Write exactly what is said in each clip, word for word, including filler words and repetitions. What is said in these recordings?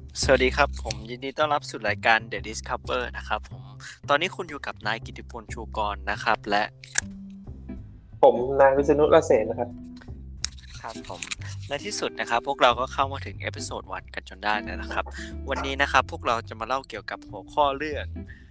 สวัสดีครับผมยินดีต้อนรับสู่รายการ The Discover นะครับผมตอนนี้คุณอยู่กับนายกิตติพลชูกรนะครับและผมนายวิษณุราเสนนะครับครับผมในที่สุดนะครับพวกเราก็เข้ามาถึงเอพิโซดวันกันจนได้แล้วนะครับวันนี้นะครับพวกเราจะมาเล่าเกี่ยวกับหัวข้อเรื่อง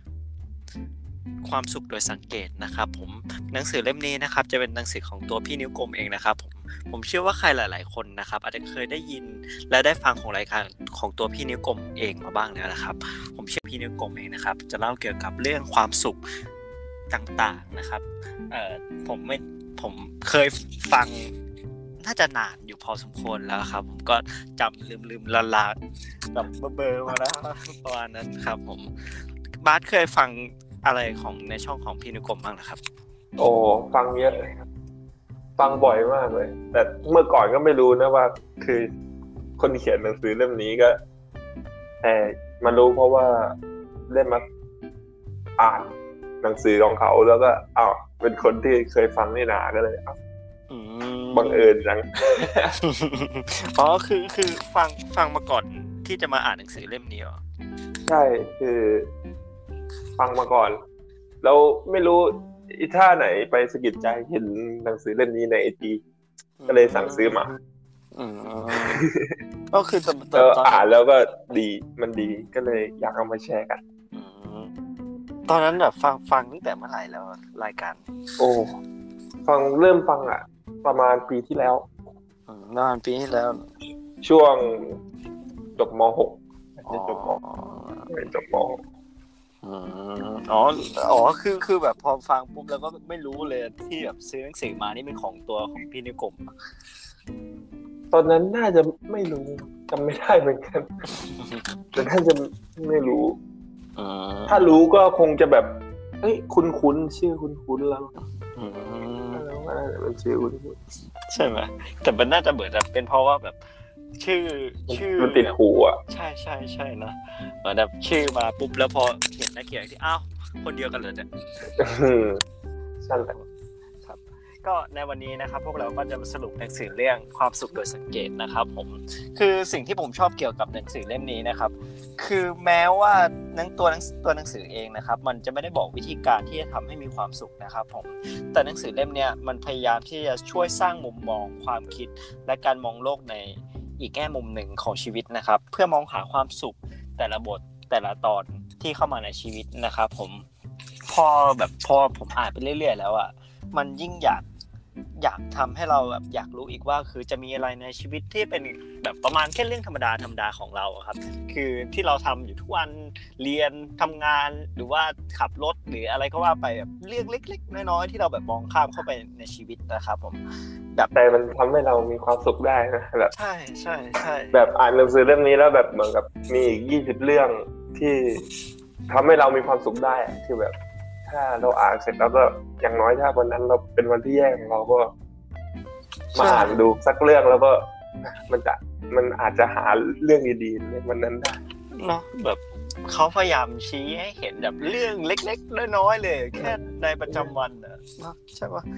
ความสุขโดยสังเกตนะครับผมหนังสือเล่มนี้นะครับจะเป็นหนังสือของตัวพี่นิ้วกลมเองนะครับผมผมเชื่อว่าใครหลายๆคนนะครับอาจจะเคยได้ยินและได้ฟังของรายการของตัวพี่นิ้วกลมเองมาบ้างแล้วนะครับผมเชื่อพี่นิ้วกลมเองนะครับจะเล่าเกี่ยวกับเรื่องความสุขต่างๆนะครับเอ่อผมไม่ผมเคยฟังน่าจะนานอยู่พอสมควรแล้วครับผมก็จำลืมๆลาๆแบบเบอร์ๆมาแล้วประมาณนั้นครับผมบาสเคยฟังอะไรของในช่องของพี่นุกรมบ้างนะครับโอ้ฟังเยอะเลยครับฟังบ่อยมากเลยแต่เมื่อก่อนก็ไม่รู้นะว่าคือคนเขียนหนังสือเล่มนี้ก็แต่มารู้เพราะว่าได้มาอ่านหนังสือของเขาแล้วก็อ้าวเป็นคนที่เคยฟังนี่นาก็เลยอ้าวบังเอิญจังอ๋อคือคือฟังฟังมาก่อนที่จะมาอ่านหนังสือเล่มนี้เหรอใช่คือฟังมาก่อนแล้วไม่รู้อีท่าไหนไปสะกิดใจเห็นหนังสือเล่มนี้ในไอจีก็เลยสั่งซื้อมาอืมก็คือตอนตก็อนอ่านแล้วก็ดีมันดีก็เลยอยากเอามาแชร์กันอืมตอนนั้นแบบฟังฟังตั้งแต่เมื่อไหร่แล้วรายการโอ้ฟังเริ่มฟังอ่ะประมาณปีที่แล้วอืมประมาณปีที่แล้วช่วงจบม .หกอ๋อจะจบมจบม .หกอืมอ๋ออ๋อคือคือแบบพอฟังปุ๊บแล้วก็ไม่รู้เลยที่แบบซื้อหนังสือมานี่เป็นของตัวของพี่นิกรมตอนนั้นน่าจะไม่รู้จำไม่ได้เหมือนกันแต่น่าจะไม่รู้ถ้ารู้ก็คงจะแบบเฮ้ยคุ้นๆชื่อคุ้นๆแล้วแล้วว่าเป็นชื่อคุ้นใช่ไหมแต่มันน่าจะเหมือนแบบเป็นเพราะว่าแบบชื่อชื่อมันติดหูอ่ะใช่ใช่ใช่นะเหมือนแบบชื่อมาปุ๊บแล้วพอเห็นนักเขียนที่อ้าวคนเดียวกันเลยเนี่ยใช่แหละครับก็ในวันนี้นะครับพวกเราก็จะมาสรุปหนังสือเรื่องความสุขโดยสังเกตนะครับผมคือสิ่งที่ผมชอบเกี่ยวกับหนังสือเล่มนี้นะครับคือแม้ว่าหนังตัวหนังตัวหนังสือเองนะครับมันจะไม่ได้บอกวิธีการที่จะทำให้มีความสุขนะครับผมแต่หนังสือเล่มนี้มันพยายามที่จะช่วยสร้างมุมมองความคิดและการมองโลกในอีกแง่มุมหนึ่งของชีวิตนะครับเพื่อมองหาความสุขแต่ละบทแต่ละตอนที่เข้ามาในชีวิตนะครับผมพอแบบพอผมอ่านไปเรื่อยๆแล้วอ่ะมันยิ่งอยากอยากทำให้เราแบบอยากรู้อีกว่าคือจะมีอะไรในชีวิตที่เป็นแบบประมาณแค่เรื่องธรรมดาธรรมดาของเราครับคือที่เราทำอยู่ทุกวันเรียนทำงานหรือว่าขับรถหรืออะไรก็ว่าไปแบบเรื่องเล็กๆน้อยๆที่เราแบบมองข้ามเข้าไปในชีวิตนะครับผมแบบแต่มันทำให้เรามีความสุขได้นะแบบใช่ใช่ใช่แบบอ่านหนังสือเล่มนี้แล้วแบบเหมือนกับมีอีกยี่สิบเรื่องที่ทำให้เรามีความสุขได้คือแบบถ้าเราอ่านเสร็จแล้วก็อย่างน้อยถ้าวันนั้นเราเป็นวันที่แย่ของเราก็มาอ่านดูสักเรื่องแล้วก็มันจะมันอาจจะหาเรื่องดีๆในวันนั้นได้เนาะแบบเขาพยายามชี้ให้เห็นแบบเรื่องเล็กๆน้อยๆเลยแค่ในประจำวันเนาะใช่ปะ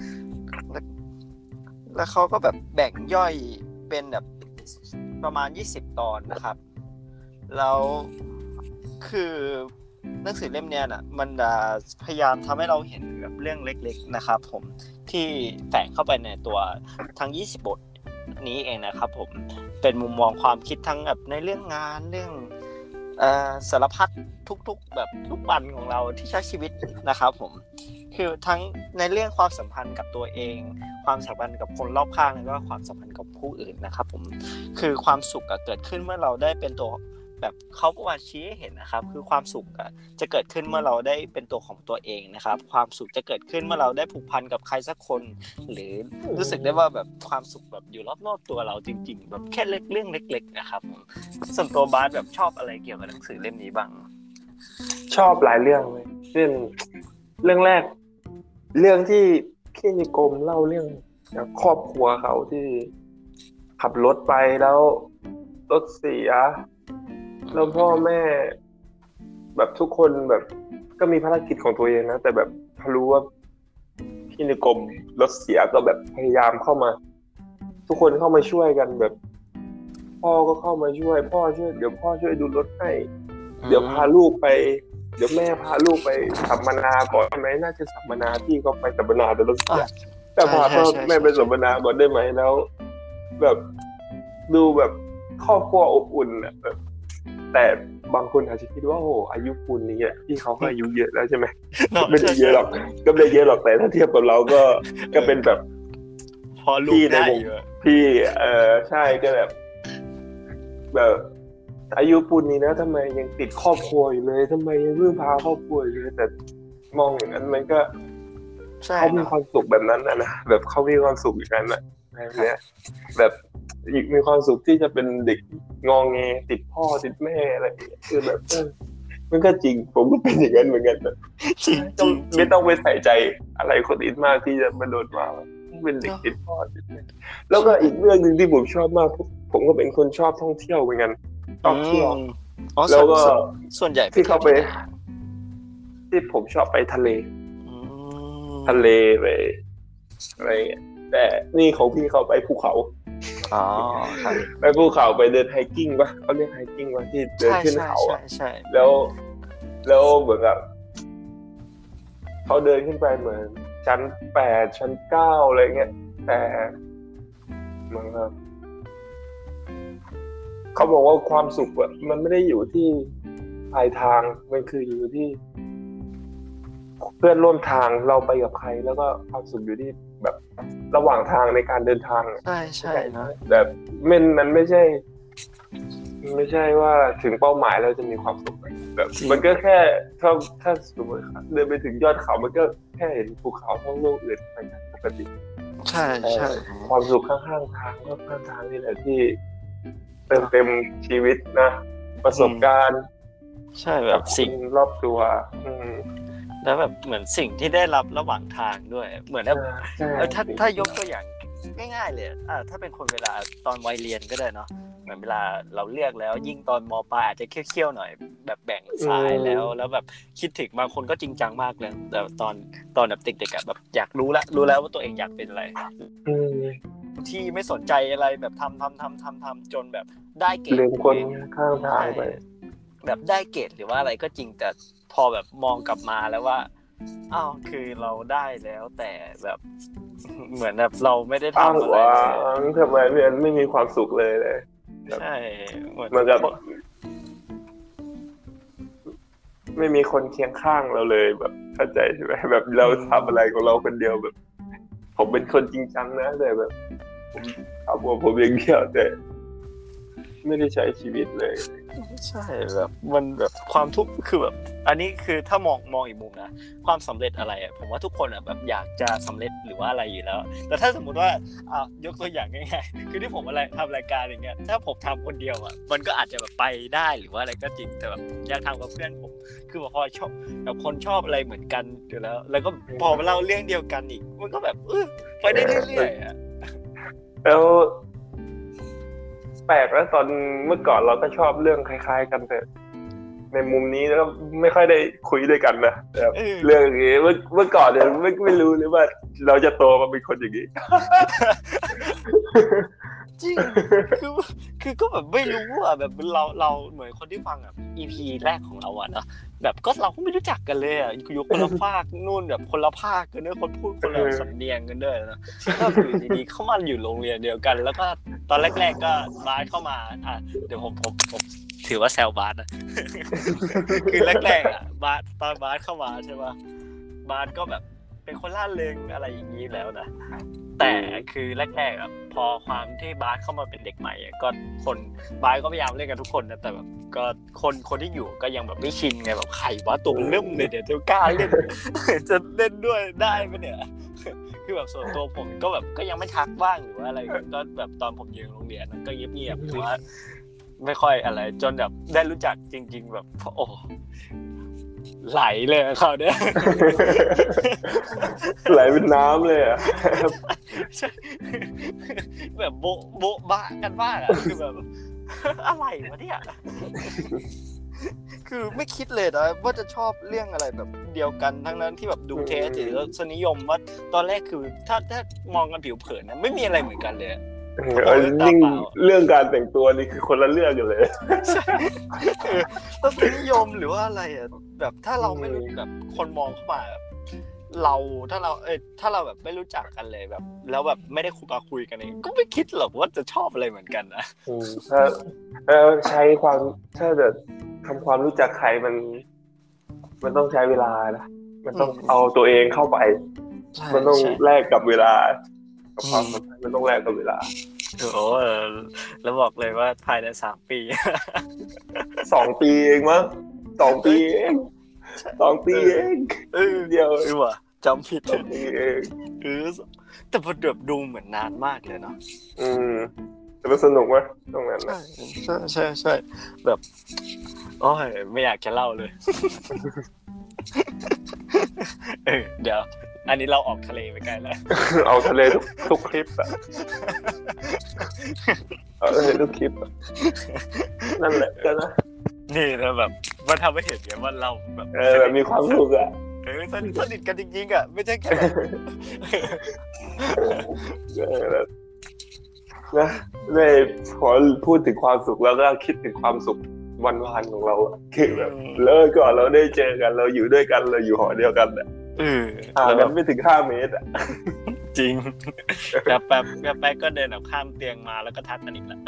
แล้วเขาก็แบบแบ่งย่อยเป็นแบบประมาณยี่สิบตอนนะครับแล้วคือหนังสือเล่มเนี้ยน่ะมันพยายามทำให้เราเห็นแบบเรื่องเล็กๆนะครับผมที่แฝงเข้าไปในตัวทั้งยี่สิบบทนี้เองนะครับผมเป็นมุมมองความคิดทั้งแบบในเรื่องงานเรื่องเอ่อสารพัดทุกๆแบบทุกวันของเราที่ใช้ชีวิตนะครับผมคือทั้งในเรื่องความสัมพันธ์กับตัวเองความสัมพันธ์กับคนรอบข้างแล้วก็ความสัมพันธ์กับผู้อื่นนะครับผมคือความสุขเกิดขึ้นเมื่อเราได้เป็นตัวแบบเขาบอกว่าชี้ให้เห็นนะครับคือความสุขจะเกิดขึ้นเมื่อเราได้เป็นตัวของตัวเองนะครับความสุขจะเกิดขึ้นเมื่อเราได้ผูกพันกับใครสักคนหรือรู้สึกได้ว่าแบบความสุขแบบอยู่รอบๆตัวเราจริงๆแบบแค่เล็กเรื่องเล็กๆนะครับส่วนตัวบาสแบบชอบอะไรเกี่ยวกับหนังสือเล่มนี้บ้างชอบหลายเรื่องเลยเช่นเรื่องแรกเรื่องที่พี่นิกรมเล่าเรื่องครอบครัวเขาที่ขับรถไปแล้วรถเสียแล้วพ่อแม่แบบทุกคนแบบก็มีภารกิจของตัวเองนะแต่แบบพอรู้ว่าพี่นิกรมรถเสียก็แบบพยายามเข้ามาทุกคนเข้ามาช่วยกันแบบพ่อก็เข้ามาช่วยพ่อช่วยเดี๋ยวพ่อช่วยดูรถให้เดี๋ยวพาลูกไปเดี๋ยวแม่พาลูกไปสัมมนาก่อนได้ไหมน่าจะสัมมนาพี่ก็ไปสัมมนาแต่รถเสียแต่พาพ่อแม่ไปสัมมนาก่อนได้ไหมแล้ว แบบดูแบบครอบครัวอบอุ่นอ่ะแบบแต่บางคนอาจจะคิดว่าโอ้อายุปูนนี้อ่ะพี่เขาก็อายุเยอะแล้วใช่ไหมไม่ได้เยอะหรอกก็ไม่ได้เยอะหรอกแต่ถ้าเทียบกับเราก็ก็เป็นแบบพอลูกได้อยู่พี่เออใช่ก็แบบแบบอายุปูนนี้นะทำไมยังติดครอบครัวอยู่เลยทำไมยังพึ่งพาครอบครัวอยู่เลยแต่มองอย่างนั้นมันก็เขามีความสุขแบบนั้นนะนะแบบเขามีความสุขอย่างนั้นนะแบบเนี้ยแบบอีกมีความสุขที่จะเป็นเด็กงอแงติดพ่อติดแม่อะไรอย่างเงี้ยคือแบบเออมันก็จริงผมก็เป็นอย่างนั้นเหมือนกันนะต้องไม่ต้องไปใส่ใจอะไรคนอื่นมากที่จะมาโดนว่าเป็นเด็กติดพ่อติดแม่แล้วก็อีกเรื่องนึงที่ผมชอบมากผมก็เป็นคนชอบท่องเที่ยวเหมือนกันท่องเที่ยวแล้วก็ส่วนใหญ่ที่เขาไปที่ผมชอบไปทะเลทะเลไปอะไรแต่นี่ของพี่เขาไปภูเขาอ๋อครับไปภูเขาไปเดินไฮกิ้งป่ะเขาเรียกไฮกิ้งป่ะที่เดินขึ้นเขาอ่ะใช่ๆแล้วแล้วเหมือนกับเขาเดินขึ้นไปเหมือนชั้นแปดชั้นเก้าอะไรเงี้ยแต่เหมือนกับเขาบอกว่าความสุขอ่ะมันไม่ได้อยู่ที่ปลายทางมันคืออยู่ที่เพื่อนร่วมทางเราไปกับใครแล้วก็ความสุขอยู่ที่แบบระหว่างทางในการเดินทางใช่ใช่นะแบบมันมันไม่ใช่ไม่ใช่ว่าถึงเป้าหมายเราจะมีความสุขแบบมันก็แค่ถ้าถ้าสมมติเดินไปถึงยอดเขามันก็แค่เห็นภูเขาท้องโลกอื่นไปปกติใช่ใช่ความสุขข้างๆทางข้างๆทางนี่แหละที่เติมเต็มชีวิตนะประสบการณ์ใช่แบบสิ่งรอบตัวแล้วแบบเหมือนสิ่งที่ได้รับระหว่างทางด้วยเหมือนแบบถ้าถ้ายกตัวอย่างง่ายๆเลยอ่าถ้าเป็นคนเวลาตอนวัยเรียนก็ได้เนาะเหมือนเวลาเราเลือกแล้วยิ่งตอนม.ปลายอาจจะเคี่ยวๆหน่อยแบบแบ่งสายแล้วแล้วแบบคิดถึงบางคนก็จริงจังมากเลยแต่ตอนตอนแบบเด็กๆแบบอยากรู้ละรู้แล้วว่าตัวเองอยากเป็นอะไรที่ไม่สนใจอะไรแบบทำทำทำทำทำจนแบบได้เกรดลืมคนข้างทางไปแบบได้เกรดหรือว่าอะไรก็จริงแต่พอแบบมองกลับมาแล้วว่าอ้าวคือเราได้แล้วแต่แบบเหมือนแบบเราไม่ได้ทำอะไรเลยทำไมเรียนไม่มีความสุขเลยเลยใช่เหมือนกับไม่มีคนเคียงข้างเราเลยแบบเข้าใจใช่ไหมแบบเราทำอะไรของเราคนเดียวแบบผมเป็นคนจริงจังนะแต่แบบผมทำว่าผมอย่างเดียวแต่ไม่ได้ใช้ชีวิตเลยใช่แบบมันแบบความทุกข์คือแบบอันนี้คือถ้ามองมองอีกมุมนะความสำเร็จอะไรอ่ะผมว่าทุกคนอ่ะแบบอยากจะสำเร็จหรือว่าอะไรอยู่แล้วแต่ถ้าสมมติว่าอ่ะยกตัวอย่างง่ายๆคือที่ผมอะไรทำรายการอย่างเงี้ยถ้าผมทำคนเดียวอ่ะมันก็อาจจะแบบไปได้หรือว่าอะไรก็จริงแต่แบบอยากทำกับเพื่อนผมคือพอชอบแบบคนชอบอะไรเหมือนกันอยู่แล้วแล้วก็พอมาเล่าเรื่องเดียวกันอีกมันก็แบบเออไปได้เรื่อยๆอ่ะแล้วแปลกแล้วตอนเมื่อก่อนเราก็ชอบเรื่องคล้ายๆกันแต่ในมุมนี้แล้วไม่ค่อยได้คุยด้วยกันนะแบบเรื่องอย่างนี้เมื่อเมื่อก่อนเนี่ยไม่ไม่รู้เลยว่าเราจะโตมาเป็นคนอย่างนี้จริงคือคือก็แบบไม่รู้อ่ะแบบเราเราเหมือนคนที่ฟังแบบ อี พี แรกของเราอ่ะเนาะแบบก็เราก็ไม่รู้จักกันเลยอ่ะอยู่คนละภาคนู่นแบบคนละภาคกันด้วยคนพูดคนละสำเนียงกันด้วยนะก็อยู่ดีๆเข้ามาอยู่โรงเรียนเดียวกันแล้วก็ตอนแรกๆก็บาสเข้ามาอ่ะเดี๋ยวผมผมผมถือว่าแซวบาสนะคือแรกๆอ่ะบาสตอนบาสเข้ามาใช่ป่ะบาสก็แบบเป็นคนล่าเริงอะไรอย่างนี้แล้วนะแต่คือแรกๆอ่ะพอความที่บาสเข้ามาเป็นเด็กใหม่ก็คนบาสก็พยายามเล่นกันทุกคนนะแต่แบบก็คนคนที่อยู่ก็ยังแบบไม่ชินไงแบบใครวะตัวเริ่มเลยเดี๋ยวจะกล้าเล่นจะเล่นด้วยได้ไหมเนี่ยคือแบบส่วนตัวผมก็แบบก็ยังไม่ทักบ้างหรือว่าอะไรก็แบบตอนผมอยู่โรงเรียนก็เงียบๆหรือว่าไม่ค่อยอะไรจนแบบได้รู้จักจริงๆแบบโอ้ไหลเลยเขาเนี่ยไหลเป็นน้ำเลยอ่ะแบบโบโบบ้ากันบ้างอ่ะคือแบบอะไรวะเนี่ยคือไม่คิดเลยนะว่าจะชอบเรื่องอะไรแบบเดียวกันทั้งนั้นที่แบบดูเทสหรือสนิยมว่าตอนแรกคือถ้าถ้ามองกันผิวเผินนะไม่มีอะไรเหมือนกันเลยเขาบเอออกด้วยตายิ่งเปล่าเรื่องการแต่งตัวนี่คือคนละเรื่องกันเลยใช่เออรสนิยมหรือว่าอะไรอ่ะแบบถ้าเราไม่รู้แบบคนมองเข้ามาแบบเราถ้าเราเออถ้าเราแบบไม่รู้จักกันเลยแบบ แล้วแบบไม่ได้คุยมาคุยกันเองก็ไม่คิดหรอกว่าจะชอบอะไรเหมือนกันนะอืมถ้าถ้าใช้ความถ้าจะทำความรู้จักใครมันมันต้องใช้เวลานะมันต้องอืมเอาตัวเองเข้าไปใช่มันต้องใช่แลกกับเวลากับอืความมสัมพันธ์มันต้องแลกกับเวลาโอ้เออแล้วบอกเลยว่าภายในสามปีสองปีเองมั้งสองปีเองสองปีเองเออเดียวเออว่ะจำผิดสองปีเองเออแต่พอแบบดูเหมือนนานมากเลยเนาะอืมแต่มันสนุกไหมตรงนั้นนะใช่ใช่ใช่แบบโอ้ยไม่อยากจะเล่าเลย เออเดี๋ยว อันนี้เราออกทะเลไปไกลแล้วเอาทะเลทุกทุกคลิปอะเอาทะเลทุกคลิปอะนั่นแหละก็นะนี่นะแบบมันทำให้เห็นไงว่าเราแบบเออแบบมีความสุขอะเออสนิทสนิทกันจริงๆอ่ะไม่ใช่แค่แบบเออแบบนะได้พอพูดถึงความสุขแล้วก็คิดถึงความสุขวันวานของเราอะคือแบบเลิกก่อนเราได้เจอกันเราอยู่ด้วยกันเราอยู่หอเดียวกันอะเออห่างแล้วกันไม่ถึงห้าเมตรอะจริงแป๊บแป๊บแป๊บแป๊บก็เดินแบบข้ามเตียงมาแล้วก็ทักกันอีกแล้ว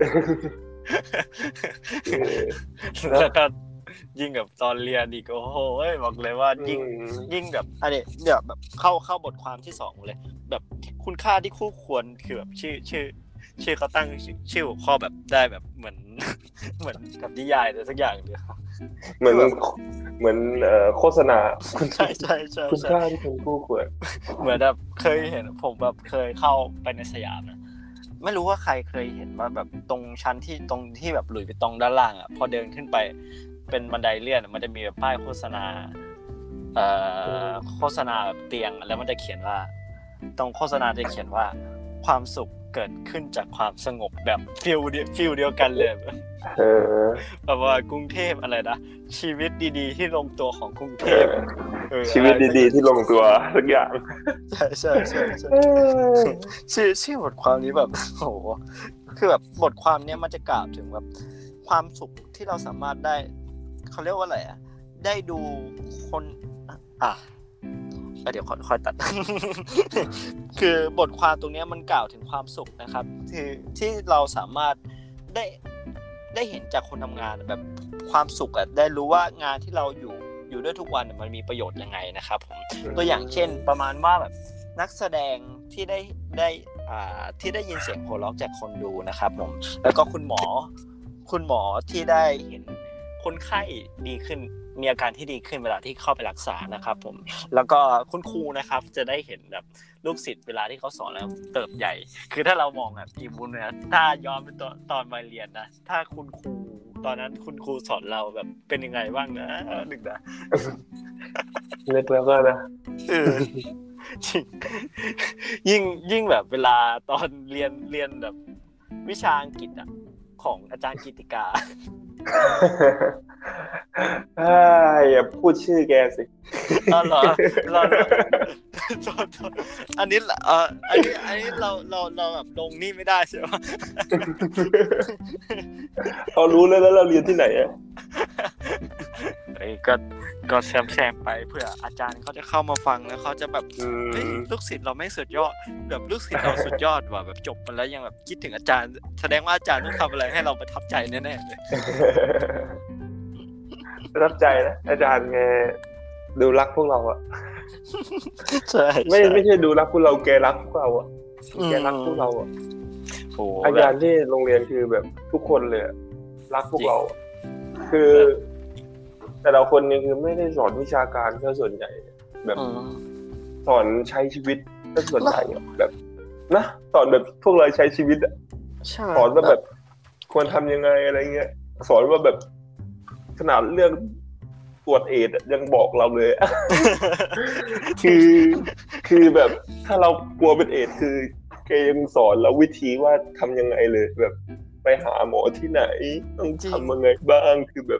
แล้วก็ยิ่งแบบตอนเรียนอีกโอ้โหบอกเลยว่ายิ่งยิ่งแบบอันนี้เดี๋ยวแบบเข้าเข้าบทความที่สองเลยแบบคุณค่าที่คู่ควรคือแบบชื่อชื่อชื่อเขาตั้งชื่อหัวข้อแบบได้แบบเหมือน เหมือนกับนิยายอะไรสักอย่างเดียวเหมือนเหมือนเอ่อโฆษณาใช่ใช่ใช่คุณใช่ค่าที่คุณคู่ควรเหมือนแบบเคยเห็นผมแบบเคยเข้าไปในสยามนะไม่รู้ว่าใครเคยเห็นว่าแบบตรงชั้นที่ตรงที่แบบหลุยส์วิตตองด้านล่างอ่ะพอเดินขึ้นไปเป็นบันไดเลื่อนมันจะมีแบบป้ายโฆษณาเอ่อโฆษณาแบบเตียงแล้วมันจะเขียนว่าตรงโฆษณาจะเขียนว่าความสุขเกิดขึ้นจากความสงบแบบฟิลเดียวฟิลเดียวกันเลยเออแบบว่ากรุงเทพอะไรนะชีวิตดีๆที่ลงตัวของกรุงเทพเออชีวิตดีๆที่ลงตัวทุกอย่างใช่ใช่ใช่ใช่ชื่อชื่อบทความนี้แบบโอ้โหคือแบบบทความเนี้ยมันจะกล่าวถึงแบบความสุขที่เราสามารถได้เขาเรียกว่าอะไรอ่ะได้ดูคนอ่ะเดี๋ยวค่อยๆตัด คือบทความตรงนี้มันกล่าวถึงความสุขนะครับคือที่เราสามารถได้ได้เห็นจากคนทำงานแบบความสุขอ่ะได้รู้ว่างานที่เราอยู่อยู่ด้วยทุกวันมันมีประโยชน์ยังไงนะครับผมตัวอย่างเช่นประมาณว่าแบบนักแสดงที่ได้ได้อ่าที่ได้ยินเสียงโห่ร้องจากคนดูนะครับผมแล้วก็คุณหมอคุณหมอที่ได้เห็นคนไข้ดีขึ้นมีอาการที่ดีขึ้นเวลาที่เข้าไปรักษานะครับผมแล้วก็คุณครูนะครับจะได้เห็นแบบลูกศิษย์เวลาที่เขาสอนแล้วเติบใหญ่คือถ้าเรามองแบบอีบุญนะถ้าย้อนไปตอนตอนวัยเรียนนะถ้าคุณครูตอนนั้นคุณครูสอนเราแบบเป็นยังไงบ้างนะหนึ่งนะเล็กแล้วก็นะเออจริงยิ่งยิ่งแบบเวลาตอนเรียนเรียนแบบวิชาอังกฤษอ่ะของอาจารย์กิติกาอ่าอย่าพูดชื่อแกสิอ๋อเหรอเราอันนี้เอ่ออันนี้อันนี้เราเราเราแบบลงนี่ไม่ได้ใช่ไหมเขารู้แล้วแล้วเราเรียนที่ไหนอ่ะเอ้ยก็ก็แซมแซมไปเพื่ออาจารย์เขาจะเข้ามาฟังแล้วเขาจะแบบเฮ้ยลูกศิษย์เราไม่สุดยอดแบบลูกศิษย์เราสุดยอดว่ะแบบจบไปแล้วยังแบบคิดถึงอาจารย์แสดงว่าอาจารย์ต้องทำอะไรให้เราประทับใจแน่ๆเลยประทับใจนะอาจารย์แกดูรักพวกเราอ่ะใช่ไม่ไม่ใช่ดูรักพวกเราแกรักพวกเราอ่ะแกรักพวกเราอ่ะโอ้อาจารย์ที่โรงเรียนคือแบบทุกคนเลยรักพวกเราคือแต่ละคนนี่คือไม่ได้สอนวิชาการก็ส่วนใหญ่แบบสอนใช้ชีวิตก็ส่วนใหญ่แบบนะสอนแบบพวกเราใช้ชีวิตอ่ะสอนว่าแบบควรทำยังไงอะไรเงี้ยสอนว่าแบบขนาดเรื่องตรวจเอดส์ยังบอกเราเลย คือคือแบบถ้าเรากลัวเป็นเอดส์คือแกยังสอนเราวิธีว่าทำยังไงเลยแบบไปหาหมอที่ไหนต้องทำยังไงบ้างคือแบบ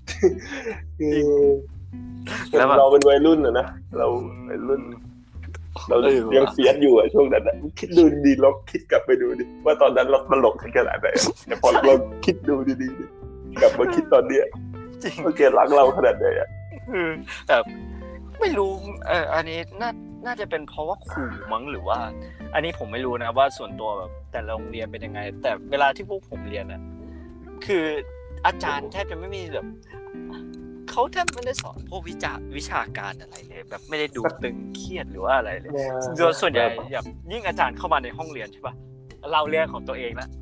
คือแล้วเราเป็นวัยรุ่นอะนะเราวัยรุ่นเรายังเฟียสอยู่อะช่วงนั้นอะคิดดูดีๆลองคิดกลับไปดูดิว่าตอนนั้นเราตลกขนาดไหนแต่พอเราคิดดูดีๆกลับมาคิดตอนเนี้ยจริงว่าแกรักเราขนาดไหนอะแต่ไม่รู้เอออันนี้น่าน่าจะเป็นเพราะว่าครูมั้งหรือว่าอันนี้ผมไม่รู้นะว่าส่วนตัวแบบแต่ละโรงเรียนเป็นยังไงแต่เวลาที่พวกผมเรียนน่ะคืออาจารย์แทบจะไม่มีแบบเขาแทบไม่ได้สอนพวกวิชาวิชาการอะไรเลยแบบไม่ได้ดูตึงเครียดหรือว่าอะไรเลยโดยส่วนใหญ่แบบยิ่งอาจารย์เข้ามาในห้องเรียนใช่ป่ะเล่าเรื่องของตัวเองละ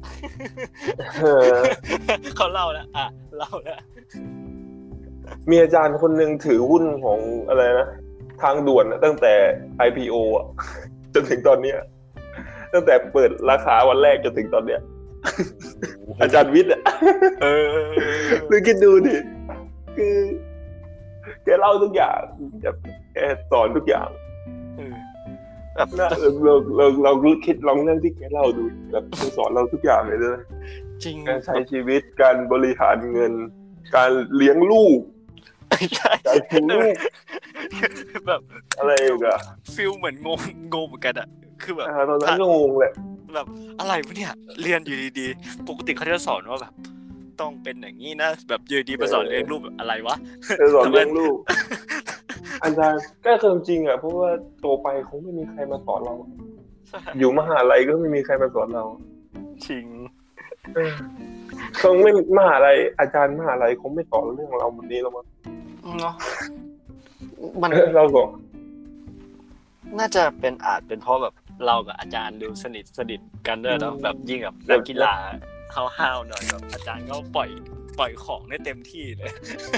เขาเล่าแล้วอ่ะเล่าแล้วมีอาจารย์คนนึงถือหุ้นของอะไรนะทางด่วนนะตั้งแต่ ไอ พี โอ อ่ะจนถึงตอนเนี้ยตั้งแต่เปิดราคาวันแรกจนถึงตอนเนี้ยอาจารย์วิทย์อ่ะเออนึกคิดดูดิคือแกเล่าทุกอย่างแบบแกสอนทุกอย่างแบบน่าเราเราเราเราคิดลองเรื่องที่แกเล่าดูแบบสอนเราทุกอย่างเลยเลยจริงการใช้ชีวิตการบริหารเงินการเลี้ยงลูกใช่การเลี้ยงลูกแบบอะไรอีกอะฟีลเหมือนงงงงเหมือนกันอะคือแบบตอนนั้นก็งงแหละแบบอะไรวะเนี่ยเรียนอยู่ดีๆปกติเขาจะสอนว่าแบบต้องเป็นอย่างนี้นะแบบยืนดีมาสอนเลี้ยงลูกแบบอะไรวะสอนเลี้ยงลูกอาจารย์ก็คือจริงอ่ะเพราะว่าโตไปคงไม่มีใครมาสอนเราอยู่มหาลัยก็ไม่มีใครมาสอนเราจริงคงไม่มหาลัยอาจารย์มหาลัยคงไม่สอนเรื่องเราวันนี้แล้วมั้งเนาะมันเราก็น่าจะเป็นอาจเป็นเพราะแบบเรากับอาจารย์ดูสนิทสนิทกันด้วยเนาะแบบยิ่งกับนักกีฬาห้าวๆหน่อยแบบอาจารย์ก็ปล่อยปล่อยของได้เต็มที่เลย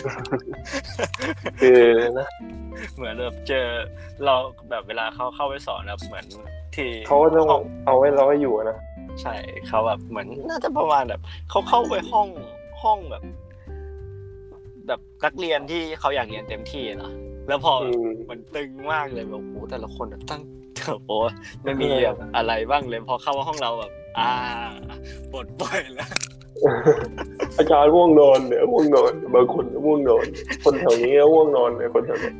คือนะเหมือนแบบเจอเราแบบเวลาเขาเข้าไปสอนแบบเหมือนที่เขาต้องเอาไว้เราไว้อยู่นะใช่เขาแบบเหมือนน่าจะประมาณแบบเขาเข้าไปห้องห้องแบบแบบนักเรียนที่เขาอยากเรียนเต็มที่นะแล้วพอมันตึงมากเลยแบบโอ้แต่ละคนแบบตั้งเถอะโอ้ไม่มีแบบอะไรบ้างเลยพอเข้ามาห้องเราแบบอ่าปลดปล่อยแล้วอาจารย์ง่วงนอนเนี่ยง่วงนอนบางคนง่วงนอนคนแถวนี้ก็ง่วงนอนเนี่ยคนแถวนี้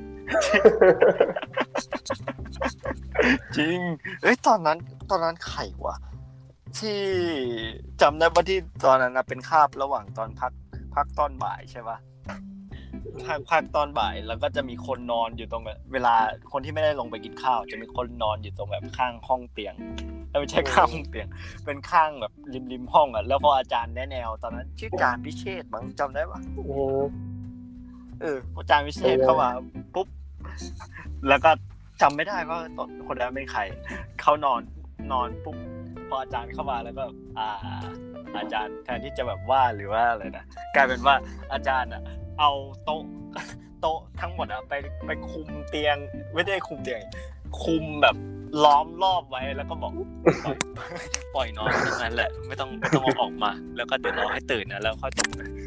จริงเอ้ยตอนนั้นตอนนั้นใครวะที่จำได้ว่าที่ตอนนั้นนะเป็นคาบระหว่างตอนพักพักตอนบ่ายใช่ปะพักพักตอนบ่ายแล้วก็จะมีคนนอนอยู่ตรงเวลาคนที่ไม่ได้ลงไปกินข้าวจะมีคนนอนอยู่ตรงแบบข้างห้องเตียงแล้วไม่ใช่ข้างห้องเตียงเป็นข้างแบบริมริมห้องอ่ะแล้วพออาจารย์แนะแนวตอนนั้นชื่ออาจารย์พิเชษมั้งจำได้ปะเอออาจารย์พิเชษเข้ามาปุ๊บแล้วก็จำไม่ได้ว่าตอนคนนั้นเป็นใครเขานอนนอนปุ๊บพออาจารย์เข้ามาแล้วก็อ่าอาจารย์แทนที่จะแบบว่าหรือว่าอะไรนะกลายเป็นว่าอาจารย์อ่ะเอาโต๊ะโต๊ะทั้งหมดอ่ะไปไปคุมเตียงไม่ได้คุมเตียงคุมแบบล้อมรอบไว้แล้วก็บอกปล่อยนอนตรงนั้นแหละไม่ต้องไม่ต้องออกมาแล้วก็เดี๋ยวรอให้ตื่นนะแล้วค่อยตก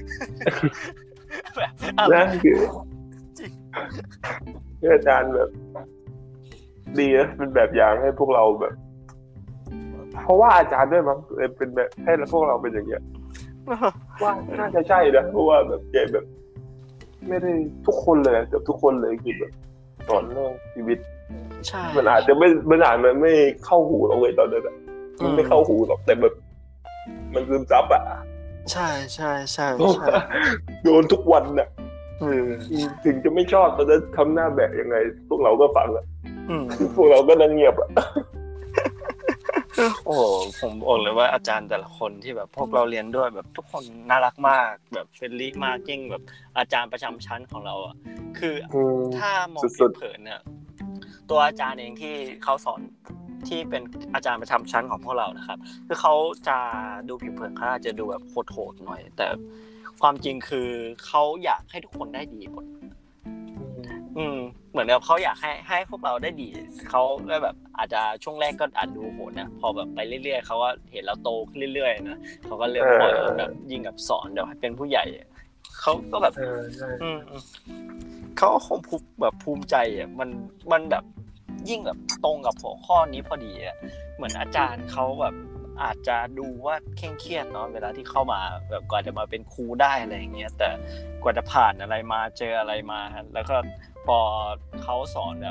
แบบนั่นคือจริงอาจารย์แบบดีนะเป็นแบบอย่างให้พวกเราแบบเพราะว่าอาจารย์ด้วยมั้งเป็นแบบให้พวกเราเป็นอย่างเงี้ยว่าน่าจะใช่นะเพราะว่าแบบแกแบบไม่ได้ทุกคนเลยแต่ทุกคนเลยคือแบบสอนเรื่องชีวิตใช่มันอาจจะไม่มันอาจมันไม่เข้าหูเราเลยตอนนั้นมันไม่เข้าหูหรอกแต่แบบมันซึมซับอ่ะใช่ใช่ใช่ใช่โดนทุกวันน่ะถึงจะไม่ชอบตอนนั้นทำหน้าแบบยังไงพวกเราก็ฟังอ่ะพวกเราก็นั่งเงียบอ่ะโอ้ผมบอกเลยว่าอาจารย์แต่ละคนที่แบบพวกเราเรียนด้วยแบบทุกคนน่ารักมากแบบเฟรนลี่มากยิ่งแบบอาจารย์ประจำชั้นของเราอ่ะคือถ้ามองเผินๆเนี่ยตัวอาจารย์เองที่เขาสอนที่เป็นอาจารย์ประจำชั้นของพวกเรานะครับคือเขาจะดูผิวเผินเขาอาจจะดูแบบโหดๆหน่อยแต่ความจริงคือเขาอยากให้ทุกคนได้ดีหมดอืมเหมือนกับเขาอยากให้ให้พวกเราได้ดีเขาได้แบบอาจจะช่วงแรกก็อาจดูโหดนะพอแบบไปเรื่อยๆเขาก็เห็นเราโตขึ้นเรื่อยๆนะเขาก็เริ่มปล่อยแบบยิ่งกับสอนเดี๋ยวให้เป็นผู้ใหญ่เขาก็แบบอืมเขาคงภูมิแบบภูมิใจอ่ะมันมันแบบยิ่งแบบตรงกับหัวข้อนี้พอดีอ่ะเหมือนอาจารย์เขาแบบอาจจะดูว่าเคร่งเครียดเนาะเวลาที่เข้ามาแบบกว่าจะมาเป็นครูได้อะไรอย่างเงี้ยแต่กว่าจะผ่านอะไรมาเจออะไรมาแล้วก็พอเขาสอนแบบ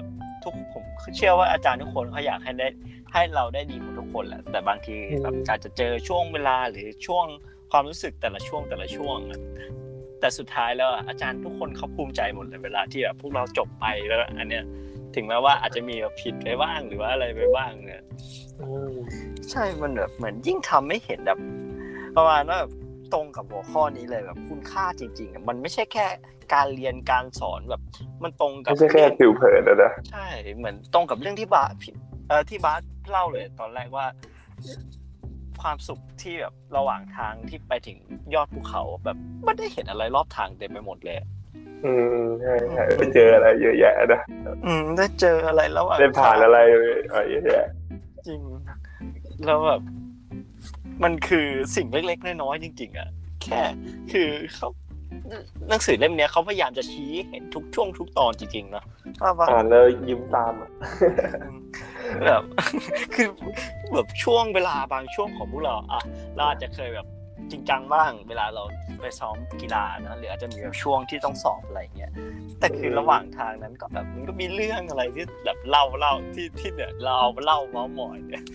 ทุกผมเชื่อว่าอาจารย์ทุกคนเขาอยากให้ได้ให้เราได้ดีหมดทุกคนแหละแต่บางทีแบบอาจจะเจอช่วงเวลาหรือช่วงความรู้สึกแต่ละช่วงแต่ละช่วงแต่สุดท้ายแล้วอาจารย์ทุกคนเขาภูมิใจหมดเลยเวลาที่แบบพวกเราจบไปแล้วอันเนี้ยถึงแม้ว่าอาจจะมีแบบผิดไปบ้างหรือว่าอะไรไปบ้างเนี่ยใช่มันแบบเหมือนยิ่งทำให้เห็นแบบประมาณว่าตรงกับหัวข้อนี้เลยแบบคุณค่าจริงๆมันไม่ใช่แค่การเรียนการสอนแบบมันตรงกับไม่ใช่แค่ผิวเผินนะใช่เหมือนตรงกับเรื่องที่บาสเอ่อที่บาสเล่าเลยตอนแรกว่าความสุขที่แบบระหว่างทางที่ไปถึงยอดภูเขาแบบไม่ได้เห็นอะไรรอบทางเต็มไปหมดเลยอืมใช่ใช่ได้เจออะไรเยอะแยะนะอืมได้เจออะไรระหว่างได้ผ่านอะไรเยอะแยะจริงแล้วแบบมันคือสิ่งเล็กๆน้อยๆจริงๆอ่ะแค่คือเขาหนังสือเล่มนี้เขาพยายามจะชี้เห็นทุกช่วงทุกตอนจริงๆเนาะอ่านแล้วยิ้มตามอ่ะแบบคือแบบช่วงเวลาบางช่วงของพวกเราอ่ะเราอาจจะเคยแบบจริงจังบ้างเวลาเราไปซ้อมกีฬานะหรืออาจจะมีแบบช่วงที่ต้องสอบอะไรเงี้ยแต่คือระหว่างทางนั้นก็แบบมันก็มีเรื่องอะไรที่แบบเล่าเล่าที่ที่เนี่ยเราเอาเล่าเมาท์มอยเนี่ย